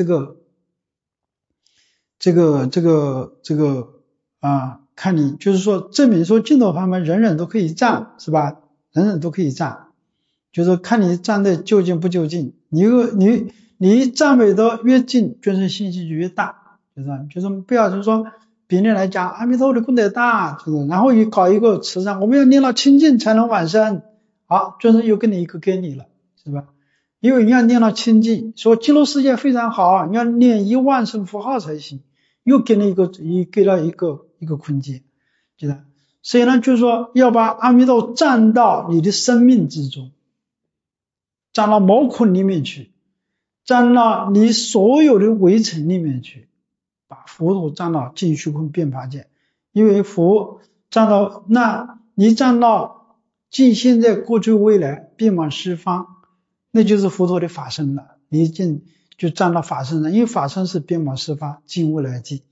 看你就是说证明说净土法门人人都可以赞，是吧？人人都可以赞，就是看你站的究竟不究竟。你赞美的越近，众生信心就越大，就是不要就是说别人来讲阿弥陀佛的功德大，就是然后搞一个慈善，我们要念到清净才能往生，好，众生又跟你一个给你了，是吧？因为你要念到清净，说极乐世界非常好，你要念10000声佛号才行，又给了一个空间，知道？所以呢，就是说要把阿弥陀站到你的生命之中，站到毛孔里面去，站到你所有的围城里面去，把佛陀站到尽虚空遍法界，因为佛站到，那你站到尽现在过去未来遍满十方，那就是佛陀的法身了，你就站到法身上，因为法身是遍满十方尽未来际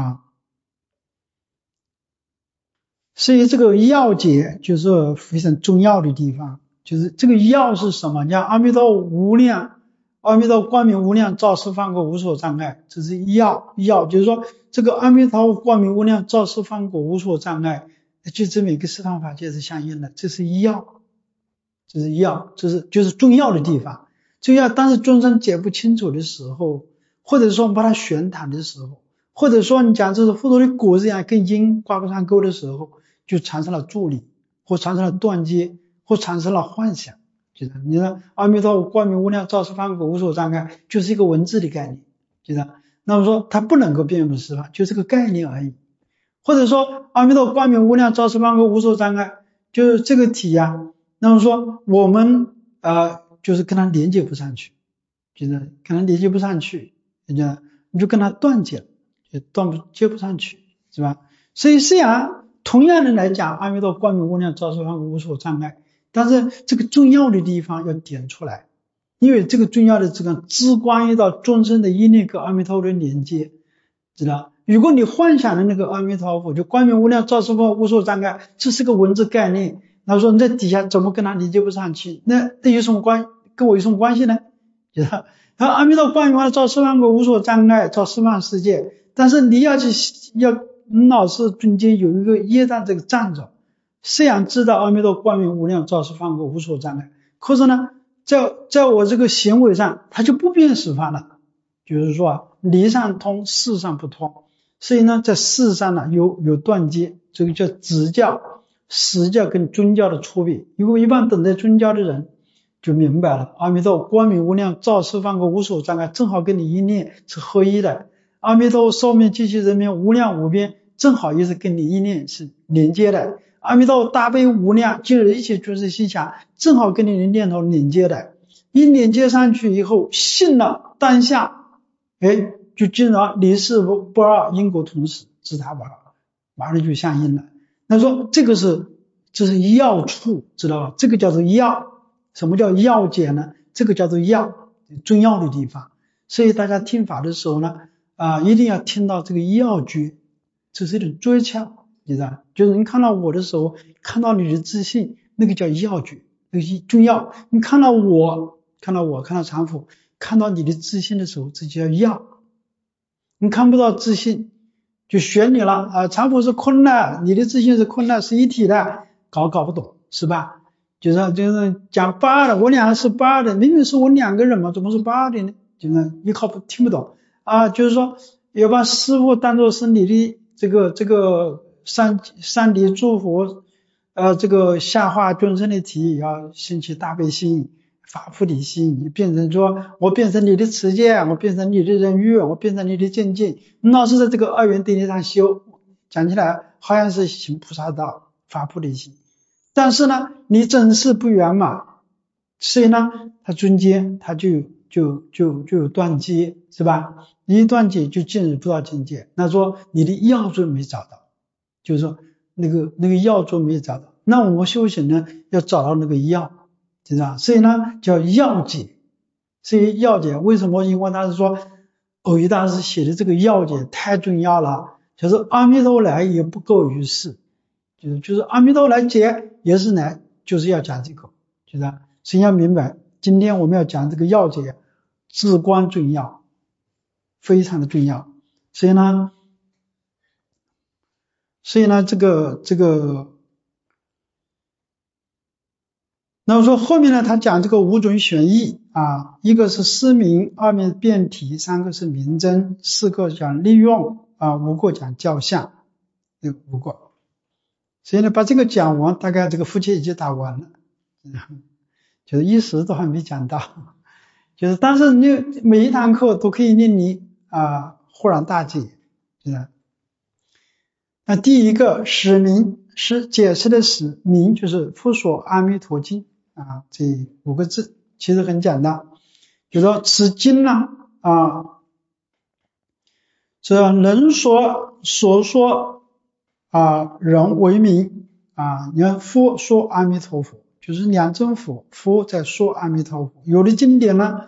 所以这个要解就是非常重要的地方，就是这个要是什么？你看阿弥陀光明无量照十方国无所障碍，这是要就是说这个阿弥陀光明无量照十方国无所障碍，就这每个十方法界是相应的，这是要，就是重要的地方。重要，当是众生解不清楚的时候，或者说我们把它玄谈的时候，或者说你讲这是佛陀的果子呀跟因挂不上钩的时候，就产生了助力，或产生了断接，或产生了幻想。就是你说阿弥陀佛光明无量照十方国无所障碍，就是一个文字的概念，就是那么说它不能够遍满十方，就是个概念而已。或者说阿弥陀光明无量照十方国无所障碍，就是这个体那么说我们就是跟它连接不上去，就是跟它连接不上去，你就跟它断解了，就接不上去，是吧？所以虽然同样的来讲阿弥陀光明无量照十方国无所障碍，但是这个重要的地方要点出来，因为这个重要的这个只关于到众生的一念跟阿弥陀佛的连接，知道？如果你幻想的那个阿弥陀佛就光明无量照十方无所障碍，这是个文字概念，那说你在底下怎么跟他连接不上去？那有什么跟我有什么关系呢？知道？阿弥陀光明无量照十方国无所障碍，照十方世界，但是你你老是中间有一个业障这个站着，虽然知道阿弥陀光明无量照十方国无所障碍，可是呢在我这个行为上，它就不变十法了。就是说理上通，事上不通。所以呢，在事上呢有断接，这个叫直教、实教跟宗教的区别。因为一般等待宗教的人就明白了，阿弥陀光明无量，照十方国无所障碍，正好跟你一念是合一的。阿弥陀寿命积其人民无量无边，正好也是跟你一念是连接的。阿弥陀大悲无量，今日一切诸事心想，正好跟你的念头连接的。一连接上去以后，信了当下，就进了离世不二，因果同时，自他不二，马上就相应了。那说这是要处，知道吧？这个叫做要。什么叫要解呢？这个叫做要，重要的地方。所以大家听法的时候呢，一定要听到这个要诀，这是一种诀窍，你知道？就是你看到我的时候，看到你的自信，那个叫要诀，那个重要。你看到我，看到常福，看到你的自信的时候，这叫要。你看不到自信，就选你了常福是空的，你的自信是空的，是一体的，搞不懂，是吧？就是讲不二的，我俩是不二的，明明是我两个人嘛，怎么是不二的呢？就是一靠听不懂就是说要把师父当作是你的这个三谛诸佛这个下化众生的体，要兴起大悲心、发菩提心，你变成说我变成你的持戒，我变成你的人欲，我变成你的精进，老是在这个二元对立上修，讲起来好像是行菩萨道、发菩提心，但是呢你真是不圆满，所以呢它中间它就有断接，是吧？一断接就进入不到境界。那说你的要诀没找到，就是说那个要诀没找到，那我们修行呢要找到那个要，知道吧？所以呢叫要解。所以要解为什么？因为他是说藕益大师写的这个要解太重要了，就是阿弥陀来也不够于世，就是阿弥陀来解也是来，就是要讲这个，知道吧？所以要明白今天我们要讲这个要解至关重要，非常的重要。所以呢这个那么说后面呢他讲这个五种选义一个是思明，二面辩题，三个是明真，四个讲利用五个讲教相，这五个。所以呢把这个讲完，大概这个夫妻已经打完了，就是一时都还没讲到，就是但是你每一堂课都可以令你豁然大解，是吧？那第一个使明是解释的使，明就是佛说阿弥陀经这5个字其实很简单，就是说此经呢这人所说人为名你看佛说阿弥陀佛，就是两真佛，佛在说阿弥陀佛。有的经典呢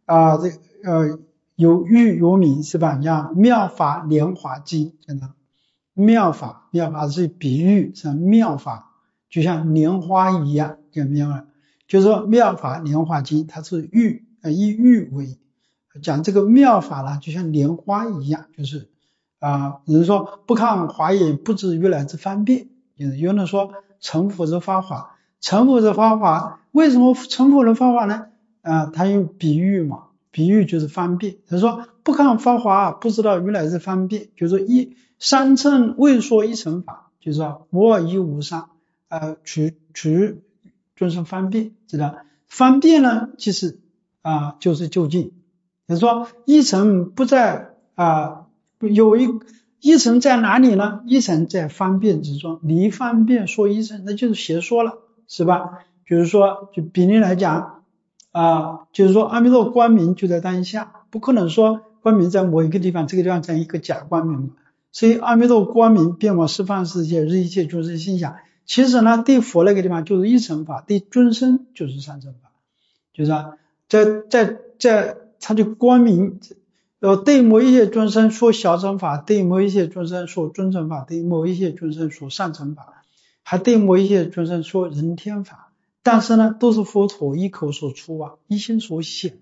有喻有名，是吧？像妙法莲华经，真的妙法是比喻，是妙法就像莲花一样，明白吗？就是说妙法莲华经它是以喻为讲这个妙法呢，就像莲花一样，就是有人说不看华严不知如来之方便，有人说成佛之法华，为什么成佛的法华呢？他用比喻嘛，比喻就是方便。他说不看法华不知道如来之方便，就是三乘未说一乘法，就是说无二一无三取众生方便，知道方便呢其实就是究竟。就是说一乘不在有一乘在哪里呢？一乘在方便之中，离方便说一乘，那就是邪说了，是吧？就是说就比例来讲就是说阿弥陀光明就在当下，不可能说光明在某一个地方，这个地方在一个假光明嘛。所以阿弥陀光明遍满十方世界，日一切诸事心想。其实呢对佛那个地方就是一乘法，对众生就是三乘法，就是在他的光明对某一些众生说小乘法，对某一些众生说中乘法，对某一些众生说上乘法，还对某一些众生说人天法。但是呢都是佛陀一口所出一心所显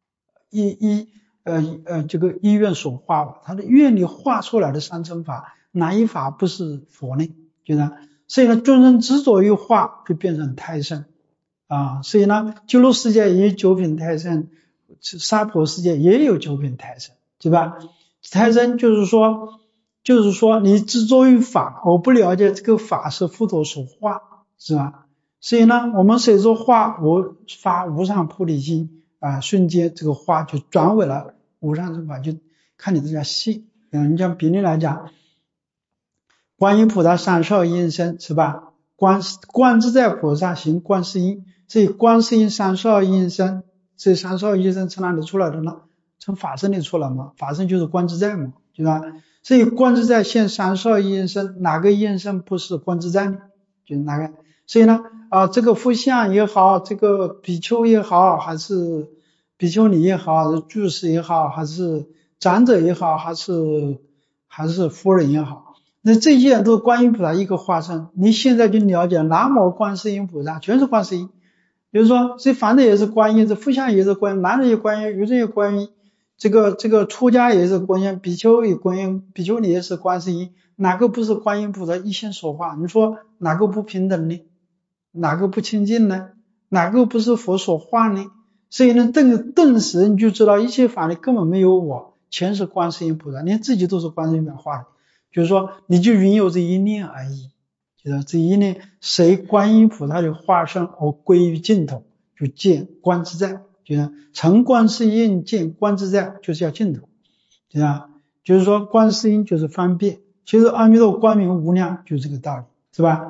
这个意愿所化他的愿力化出来的三乘法，哪一法不是佛呢？所以呢众生执着于化就变成胎生所以呢，极乐世界也有九品胎生，娑婆世界也有九品胎生，对吧？胎生就是说你执着于法，我不了解这个法是佛陀所化，是吧？所以呢，我们随着化我发无上菩提心瞬间这个化就转为了无上正法，就看你这家信。你像比例来讲，观音菩萨三十二应身，是吧？观自在菩萨行观世音，所以观世音三十二应身，这32应身从哪里出来的呢？从法身里出来嘛，法身就是观自在嘛，对吧？所以观自在现32应身，哪个应身不是观自在呢？就是哪个？所以呢这个佛像也好，这个比丘也好，还是比丘尼也好，还是住持也好，还是长者也好，还是夫人也好，那这些人都是观音菩萨一个化身。你现在就了解南无观世音菩萨，全是观世音。比如说这房子也是观音，这佛像也是观音，男人也观音，女人也观音，这个出家也是观音，比丘也观音，比丘尼也是观世音，哪个不是观音菩萨一心所化？你说哪个不平等呢？哪个不清净呢？哪个不是佛所化呢？所以呢，顿时你就知道一切法里根本没有我，全是观世音菩萨，连自己都是观世音化的。就是说你就云有这一念而已，就是这一念随观音菩萨的化身而归于净土，就见观自在，就是成观世音见观自在，就是要净土，对吧？就是说观世音就是方便，其实阿弥陀光明无量就是这个道理，是吧？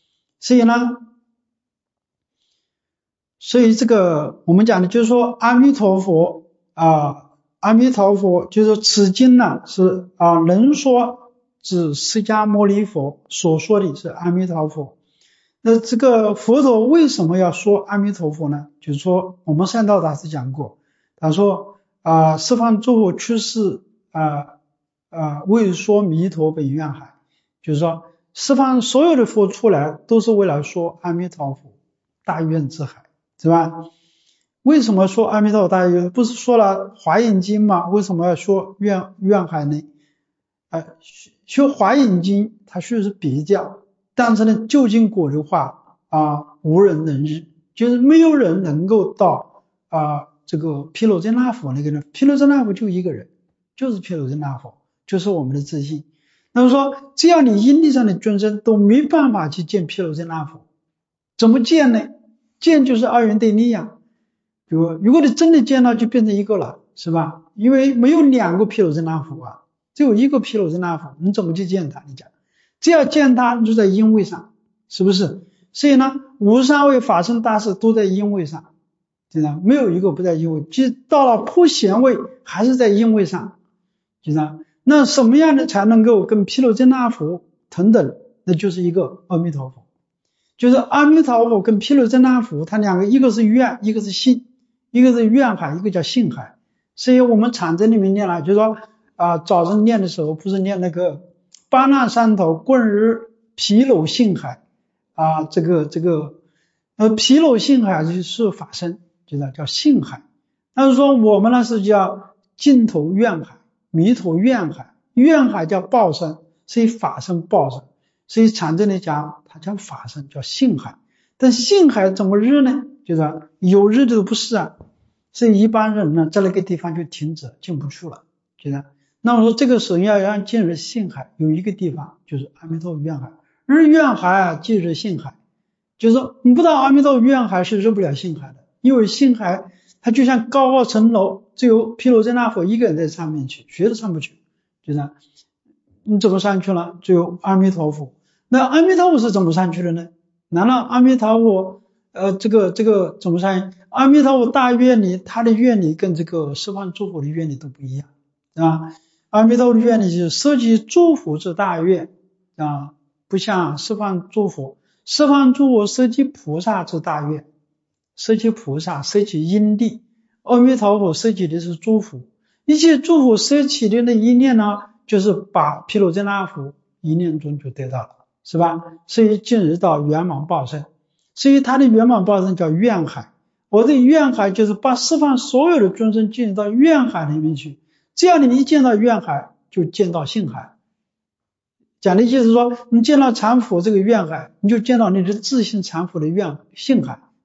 所以这个我们讲的就是说阿弥陀佛阿弥陀佛就是说此经呢是能说指释迦牟尼佛所说的是阿弥陀佛。那这个佛陀为什么要说阿弥陀佛呢？就是说我们善导大师讲过，他说十方诸佛趋势为说弥陀本愿海，就是说十方所有的佛出来都是为了说阿弥陀佛大愿之海，是吧？为什么说阿弥陀佛大愿？不是说了华严经吗？为什么要说愿海呢？学华严经它虽是别教，但是呢究竟果的话无人能知，就是没有人能够到这个毗卢遮那佛那个人，毗卢遮那佛就一个人，就是毗卢遮那佛，就是我们的自信。那么说只要你因地上的众生都没办法去见毗卢遮那佛，怎么见呢？见就是二元对立呀。比如如果你真的见到就变成一个了，是吧？因为没有两个毗卢遮那佛只有一个毗卢遮那佛，你怎么去见他？你讲只要见他就在因位上，是不是？所以呢无三位法身大士都在因位上，对吧？没有一个不在因位，即到了普贤位还是在因位上，对吧？那什么样的才能够跟毗卢遮那佛同等？那就是一个阿弥陀佛，就是阿弥陀佛跟毗卢遮那佛他两个一个是愿，一个是信，一个是愿海，一个叫信海。所以我们禅宗里面念了，就是说早晨念的时候不是念那个八难山头棍日毗卢信海这个毗卢信海就是法身，就是叫信海。但是说我们呢是叫净土愿海，弥陀愿海，愿海叫报身，所以法身报身，所以禅宗里讲它叫法身，叫信海。但信海怎么日呢？就是有日的不是所以一般人呢在那个地方就停止进不去了，就是那我说这个时候要让进入信海，有一个地方就是阿弥陀愿海，日愿海即是信海，就是说你不到阿弥陀愿海是入不了信海的，因为信海它就像高层楼，只有毗卢遮那佛一个人在上面去，谁都上不去，就是你怎么上去了？只有阿弥陀佛。那阿弥陀佛是怎么上去的呢？难道阿弥陀佛这个怎么上？阿弥陀佛大愿力，他的愿力跟这个十方诸佛的愿力都不一样，是吧？阿弥陀佛的愿力就是摄集诸佛之大愿不像十方诸佛，十方诸佛摄集菩萨之大愿，摄集菩萨，摄集因地。阿弥陀佛摄集的是诸佛，一切诸佛摄集的那一念呢，就是把毗卢遮那佛一念中就得到了，是吧？所以进入到圆满报身，所以他的圆满报身叫愿海。我的愿海就是把十方所有的众生进入到愿海里面去，只要你一见到愿海就见到信海。讲的意思是说，你见到禅佛这个愿海，你就见到你的自信禅佛的信海，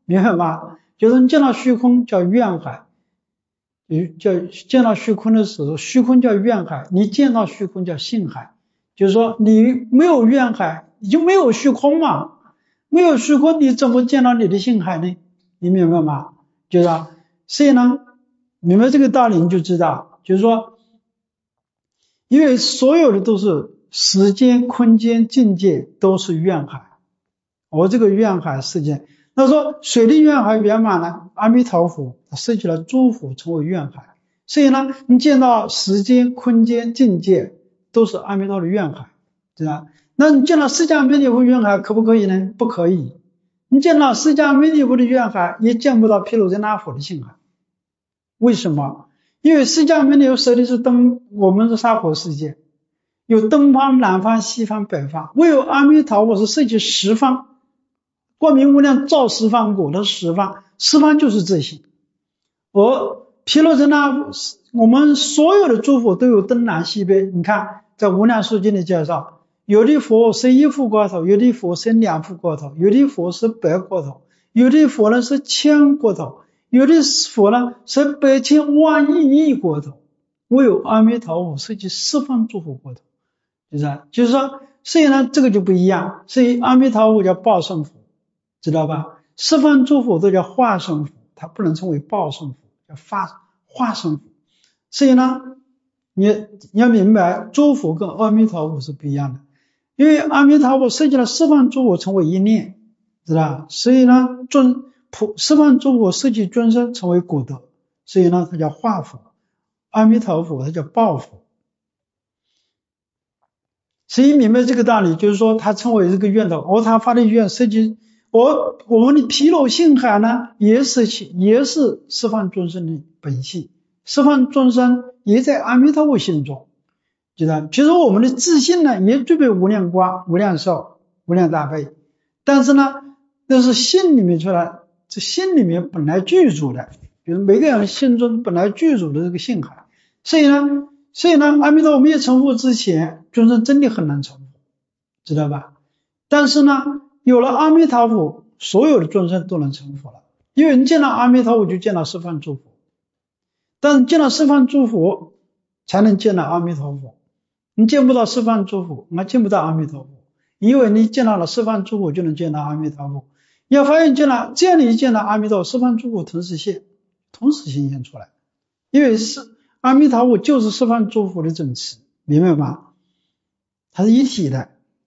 明白吗？就是你见到虚空叫愿海，见到虚空的时候，虚空叫愿海，你见到虚空叫性海。就是说你没有愿海，你就没有虚空嘛，没有虚空你怎么见到你的性海呢？你明白吗？就是所以呢，明白这个道理你就知道，就是说因为所有的都是时间空间境界都是愿海，我这个愿海世界，那说谁的愿海圆满呢？阿弥陀佛他设计了诸佛成为愿海，所以呢你见到时间空间境界都是阿弥陀的愿海，对吧？那你见到释迦牟尼佛愿海可不可以呢？不可以。你见到释迦牟尼佛的愿海也见不到毗卢遮那佛的性海。为什么？因为释迦牟尼佛设的是我们是娑婆世界，有东方南方西方北方，唯有阿弥陀佛是设计十方，光明无量造十方果的十方，十方就是自性。而毗卢遮那我们所有的诸佛都有东南西北，你看在无量寿经里介绍，有的佛是一副国土，有的佛是两副国土，有的佛是百国土，有的佛呢是千国土，有的佛呢是百千万亿国土，唯有阿弥陀佛设计十方诸佛国土，就是说所以呢这个就不一样，所以阿弥陀佛叫报胜佛，知道吧？十方诸佛都叫化身佛，它不能称为报胜佛，叫化身佛。所以呢你要明白诸佛跟阿弥陀佛是不一样的，因为阿弥陀佛设计了十方诸佛成为一念，知道？所以呢十方诸佛设计尊生成为果德，所以呢它叫化佛，阿弥陀佛它叫报佛。所以明白这个道理，就是说他称为这个愿头，而他发的愿设计我们的毗卢性海呢也是十方众生的本性，十方众生也在阿弥陀佛心中，知道？其实我们的自信呢也具备无量光、无量寿、无量大悲，但是呢那是心里面出来，这心里面本来具足的，比如每个人心中本来具足的这个性海，所以呢阿弥陀佛没有成佛之前，众生真的很难成佛，知道吧？但是呢有了阿弥陀佛，所有的众生都能成佛了，因为你见到阿弥陀佛就见到十方诸佛，但是见到十方诸佛才能见到阿弥陀佛，你见不到十方诸佛，那见不到阿弥陀佛，因为你见到了十方诸佛就能见到阿弥陀佛。你要发现这样你见到阿弥陀佛，十方诸佛同时显现出来，因为是阿弥陀佛就是十方诸佛的真实，明白吗？它是一体的。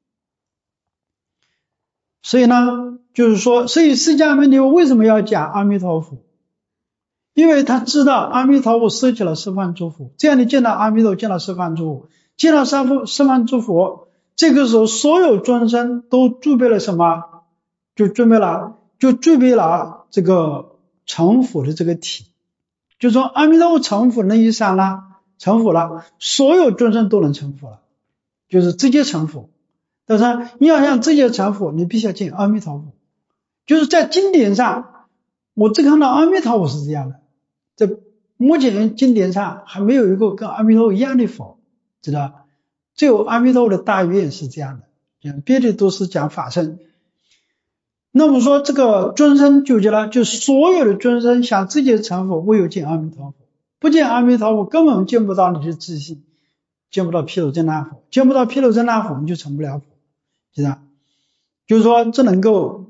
所以呢就是说，所以释迦牟尼佛为什么要讲阿弥陀佛？因为他知道阿弥陀佛设计了十方诸佛，这样你见到阿弥陀佛，见到十方诸佛，见到十方诸佛，这个时候所有众生都具备了什么？就具备了这个成佛的这个体，就说阿弥陀佛成佛那一刹那成佛了，所有众生都能成佛了，就是直接成佛。但是你要想直接成佛，你必须要见阿弥陀佛，就是在经典上我只看到阿弥陀佛是这样的，在目前经典上还没有一个跟阿弥陀佛一样的佛，知道？只有阿弥陀佛的大愿是这样的，别的都是讲法身。那么说这个尊生纠结了，就所有的尊生想直接成佛，唯有见阿弥陀佛，不见阿弥陀佛根本见不到你的自信，见不到毗卢遮那佛，见不到毗卢遮那佛你就成不了佛，知道？就是说这能够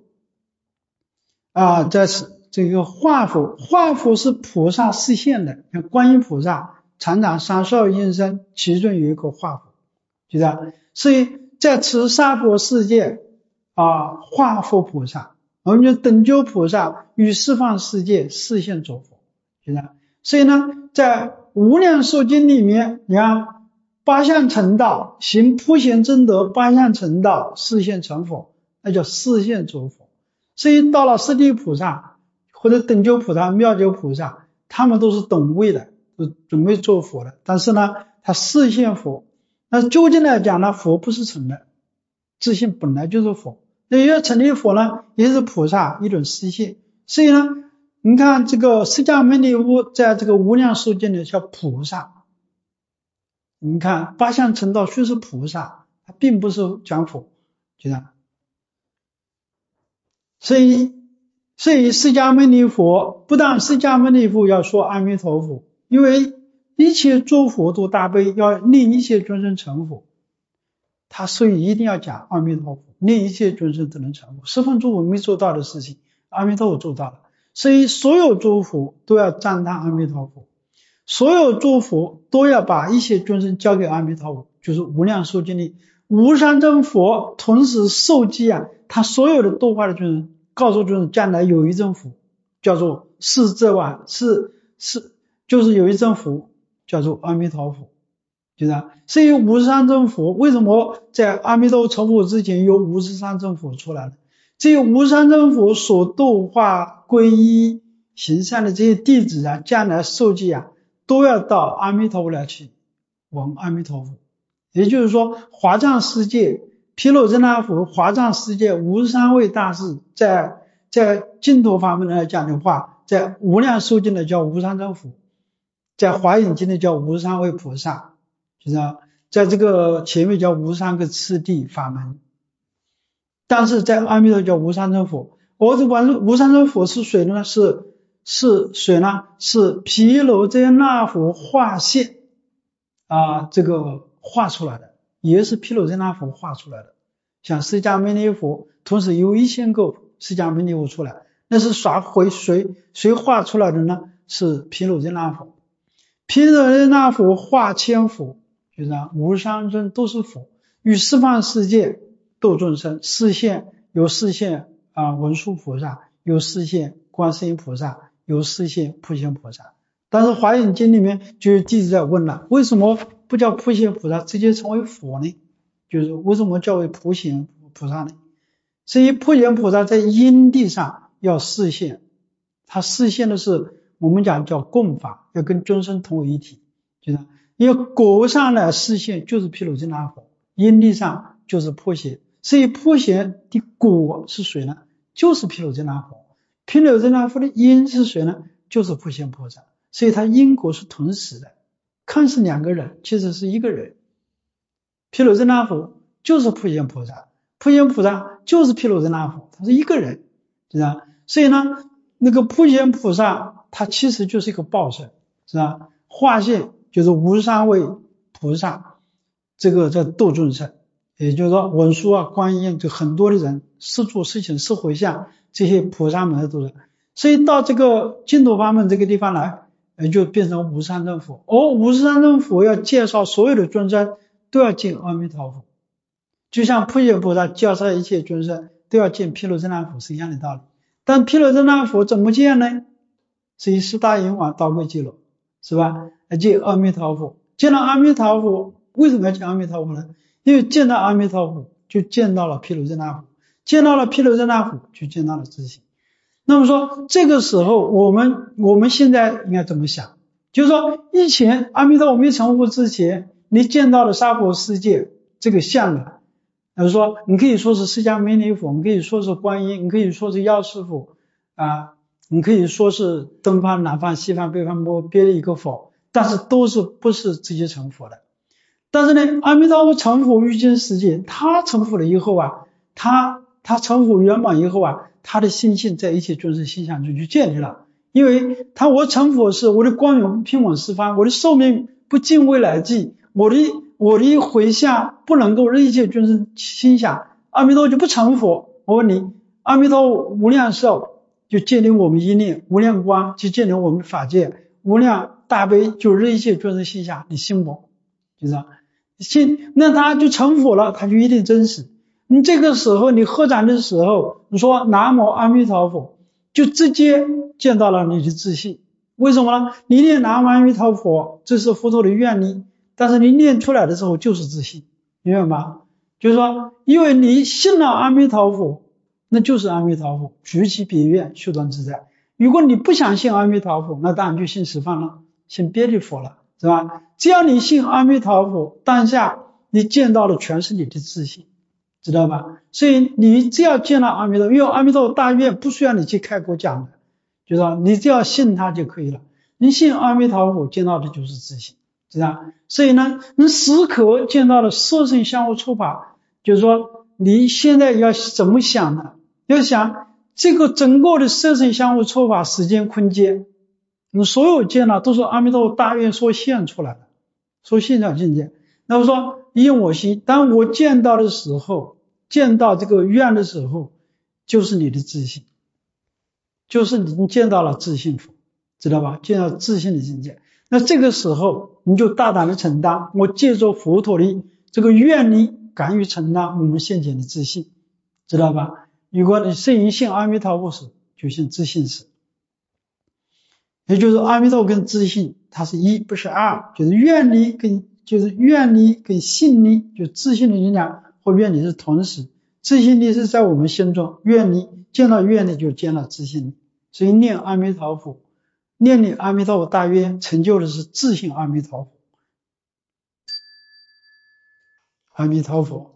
在这个化佛是菩萨示现的，像观音菩萨常常32应身，其中有一个化佛，知道？所以在此娑婆世界化佛菩萨，我们就等觉菩萨与十方世界示现作佛，知道？所以呢在无量寿经里面，你看八相成道，行普贤真德，八相成道，示现成佛，那叫示现作佛。所以到了释地菩萨或者等觉菩萨、妙觉菩萨，他们都是等位的，都准备做佛的，但是呢他示现佛。那究竟来讲呢，佛不是成的，自性本来就是佛，那要成立佛呢也是菩萨一种示现。所以呢你看这个释迦牟尼佛在这个无量寿经里叫菩萨，你看八相成道虽是菩萨，他并不是讲佛，知道？所以所以释迦牟尼佛不但释迦牟尼佛要说阿弥陀佛，因为一切诸佛都大悲，要令一切众生成佛，他所以一定要讲阿弥陀佛，令一切众生都能成佛。十方诸佛没做到的事情，阿弥陀佛做到了，所以所有诸佛都要赞叹阿弥陀佛，所有诸佛都要把一切众生交给阿弥陀佛，就是无量寿经里无上正佛同时受记他所有的度化的众生，告诉众生将来有一真佛，叫做就是有一真佛叫做阿弥陀佛，就是所以无上正佛为什么在阿弥陀佛成佛之前有无上正佛出来了？这些无上正佛所度化皈依行善的这些弟子将来受记都要到阿弥陀佛来去闻阿弥陀佛。也就是说华藏世界毗卢遮那佛华藏世界无三位大士，在净土法门来讲的话，在无量寿经的叫无上正佛，在华严经的叫无三位菩萨，就是在这个前面叫无三个次第法门，但是在阿弥陀叫无上正佛。无上正佛是谁呢？是谁呢？是毗卢遮那佛化现这个画出来的，也是毗卢遮那佛画出来的。像释迦牟尼佛同时有1000个释迦牟尼佛出来，那是谁画出来的呢？是毗卢遮那佛。毗卢遮那佛化千佛，就是无上尊都是佛，于十方世界度众生，有示现文殊菩萨，有示现观世音菩萨，有示现普贤菩萨。但是华严经里面就弟子在问了，为什么不叫普贤菩萨直接成为佛呢？就是为什么叫为普贤菩萨呢？所以普贤菩萨在因地上要示现，他示现的是我们讲叫共法，要跟众生同为一体，就是因为果上来示现就是毗卢遮那佛，因地上就是普贤，所以普贤的果是谁呢？就是毗卢遮那佛。毗卢遮那佛的因是谁呢？就是普贤菩萨。所以他因果是同时的，看似两个人，其实是一个人。毗卢遮那佛就是普贤菩萨，普贤菩萨就是毗卢遮那佛，他是一个人，是吧？所以呢，那个普贤菩萨他其实就是一个报身，是吧？化现就是无上位菩萨，这个在度众生，也就是说文殊观音就很多的人是做事情是回向这些菩萨们的度人。所以到这个净土法门这个地方来，就变成无上正佛。无上正佛要介绍所有的众生都要见阿弥陀佛，就像普贤菩萨介绍一切众生都要见毗卢遮那佛是一样的道理。但毗卢遮那佛怎么见呢？是以四大银王倒归极乐，是吧？见阿弥陀佛，见到阿弥陀佛，为什么要见阿弥陀佛呢？因为见到阿弥陀佛就见到了毗卢遮那佛，见到了毗卢遮那佛就见到了自性。那么说这个时候我们现在应该怎么想？就是说以前阿弥陀佛没成佛之前，你见到的娑婆世界这个相就是说你可以说是释迦牟尼佛，你可以说是观音，你可以说是药师佛你可以说是东方南方西方北方别的一个佛，但是都是不是直接成佛的。但是呢，阿弥陀佛成佛于今世界，他成佛了以后他成佛圆满以后他的心性在一切众生心想中就建立了。因为我成佛是我的光明遍满十方，我的寿命不尽未来际，我的回向不能够让一切众生心想，阿弥陀佛就不成佛。我问你，阿弥陀佛无量寿就建立我们一念，无量光就建立我们法界，无量大悲就让一切众生心想，你信不？就是信，那他就成佛了，他就一定真实。你这个时候你合掌的时候，你说南无阿弥陀佛，就直接见到了你的自信。为什么呢？你念南无阿弥陀佛，这是佛陀的愿力，但是你念出来的时候就是自信，明白吗？就是说因为你信了阿弥陀佛，那就是阿弥陀佛，举起别愿修断自在。如果你不想信阿弥陀佛，那当然就信十方了，信别的佛了，是吧？只要你信阿弥陀佛，当下你见到的全是你的自信，知道吧？所以你只要见到阿弥陀佛，因为阿弥陀佛大愿不需要你去开口讲的，就是说你只要信他就可以了。你信阿弥陀佛，见到的就是自信，知道？所以呢，你时刻见到的色声香味触法，就是说你现在要怎么想呢？要想这个整个的色身相互错法时间空间，所有见到都是阿弥陀佛大愿所现出来的，所现象境界。那么说因我心，当我见到的时候，见到这个愿的时候，就是你的自信，就是你见到了自信佛，知道吧？见到自信的境界。那这个时候你就大胆的承担，我借助佛陀的这个愿力，敢于承担我们现前的自信，知道吧？如果你圣因信阿弥陀佛时，就信自信时，也就是阿弥陀佛跟自信它是一，不是二，就是愿力跟信力，就自信的力量和愿力是同时，自信力是在我们心中，愿力见到愿力就见到自信力，所以念阿弥陀佛，念你阿弥陀佛大愿，成就的是自信阿弥陀佛。阿弥陀佛。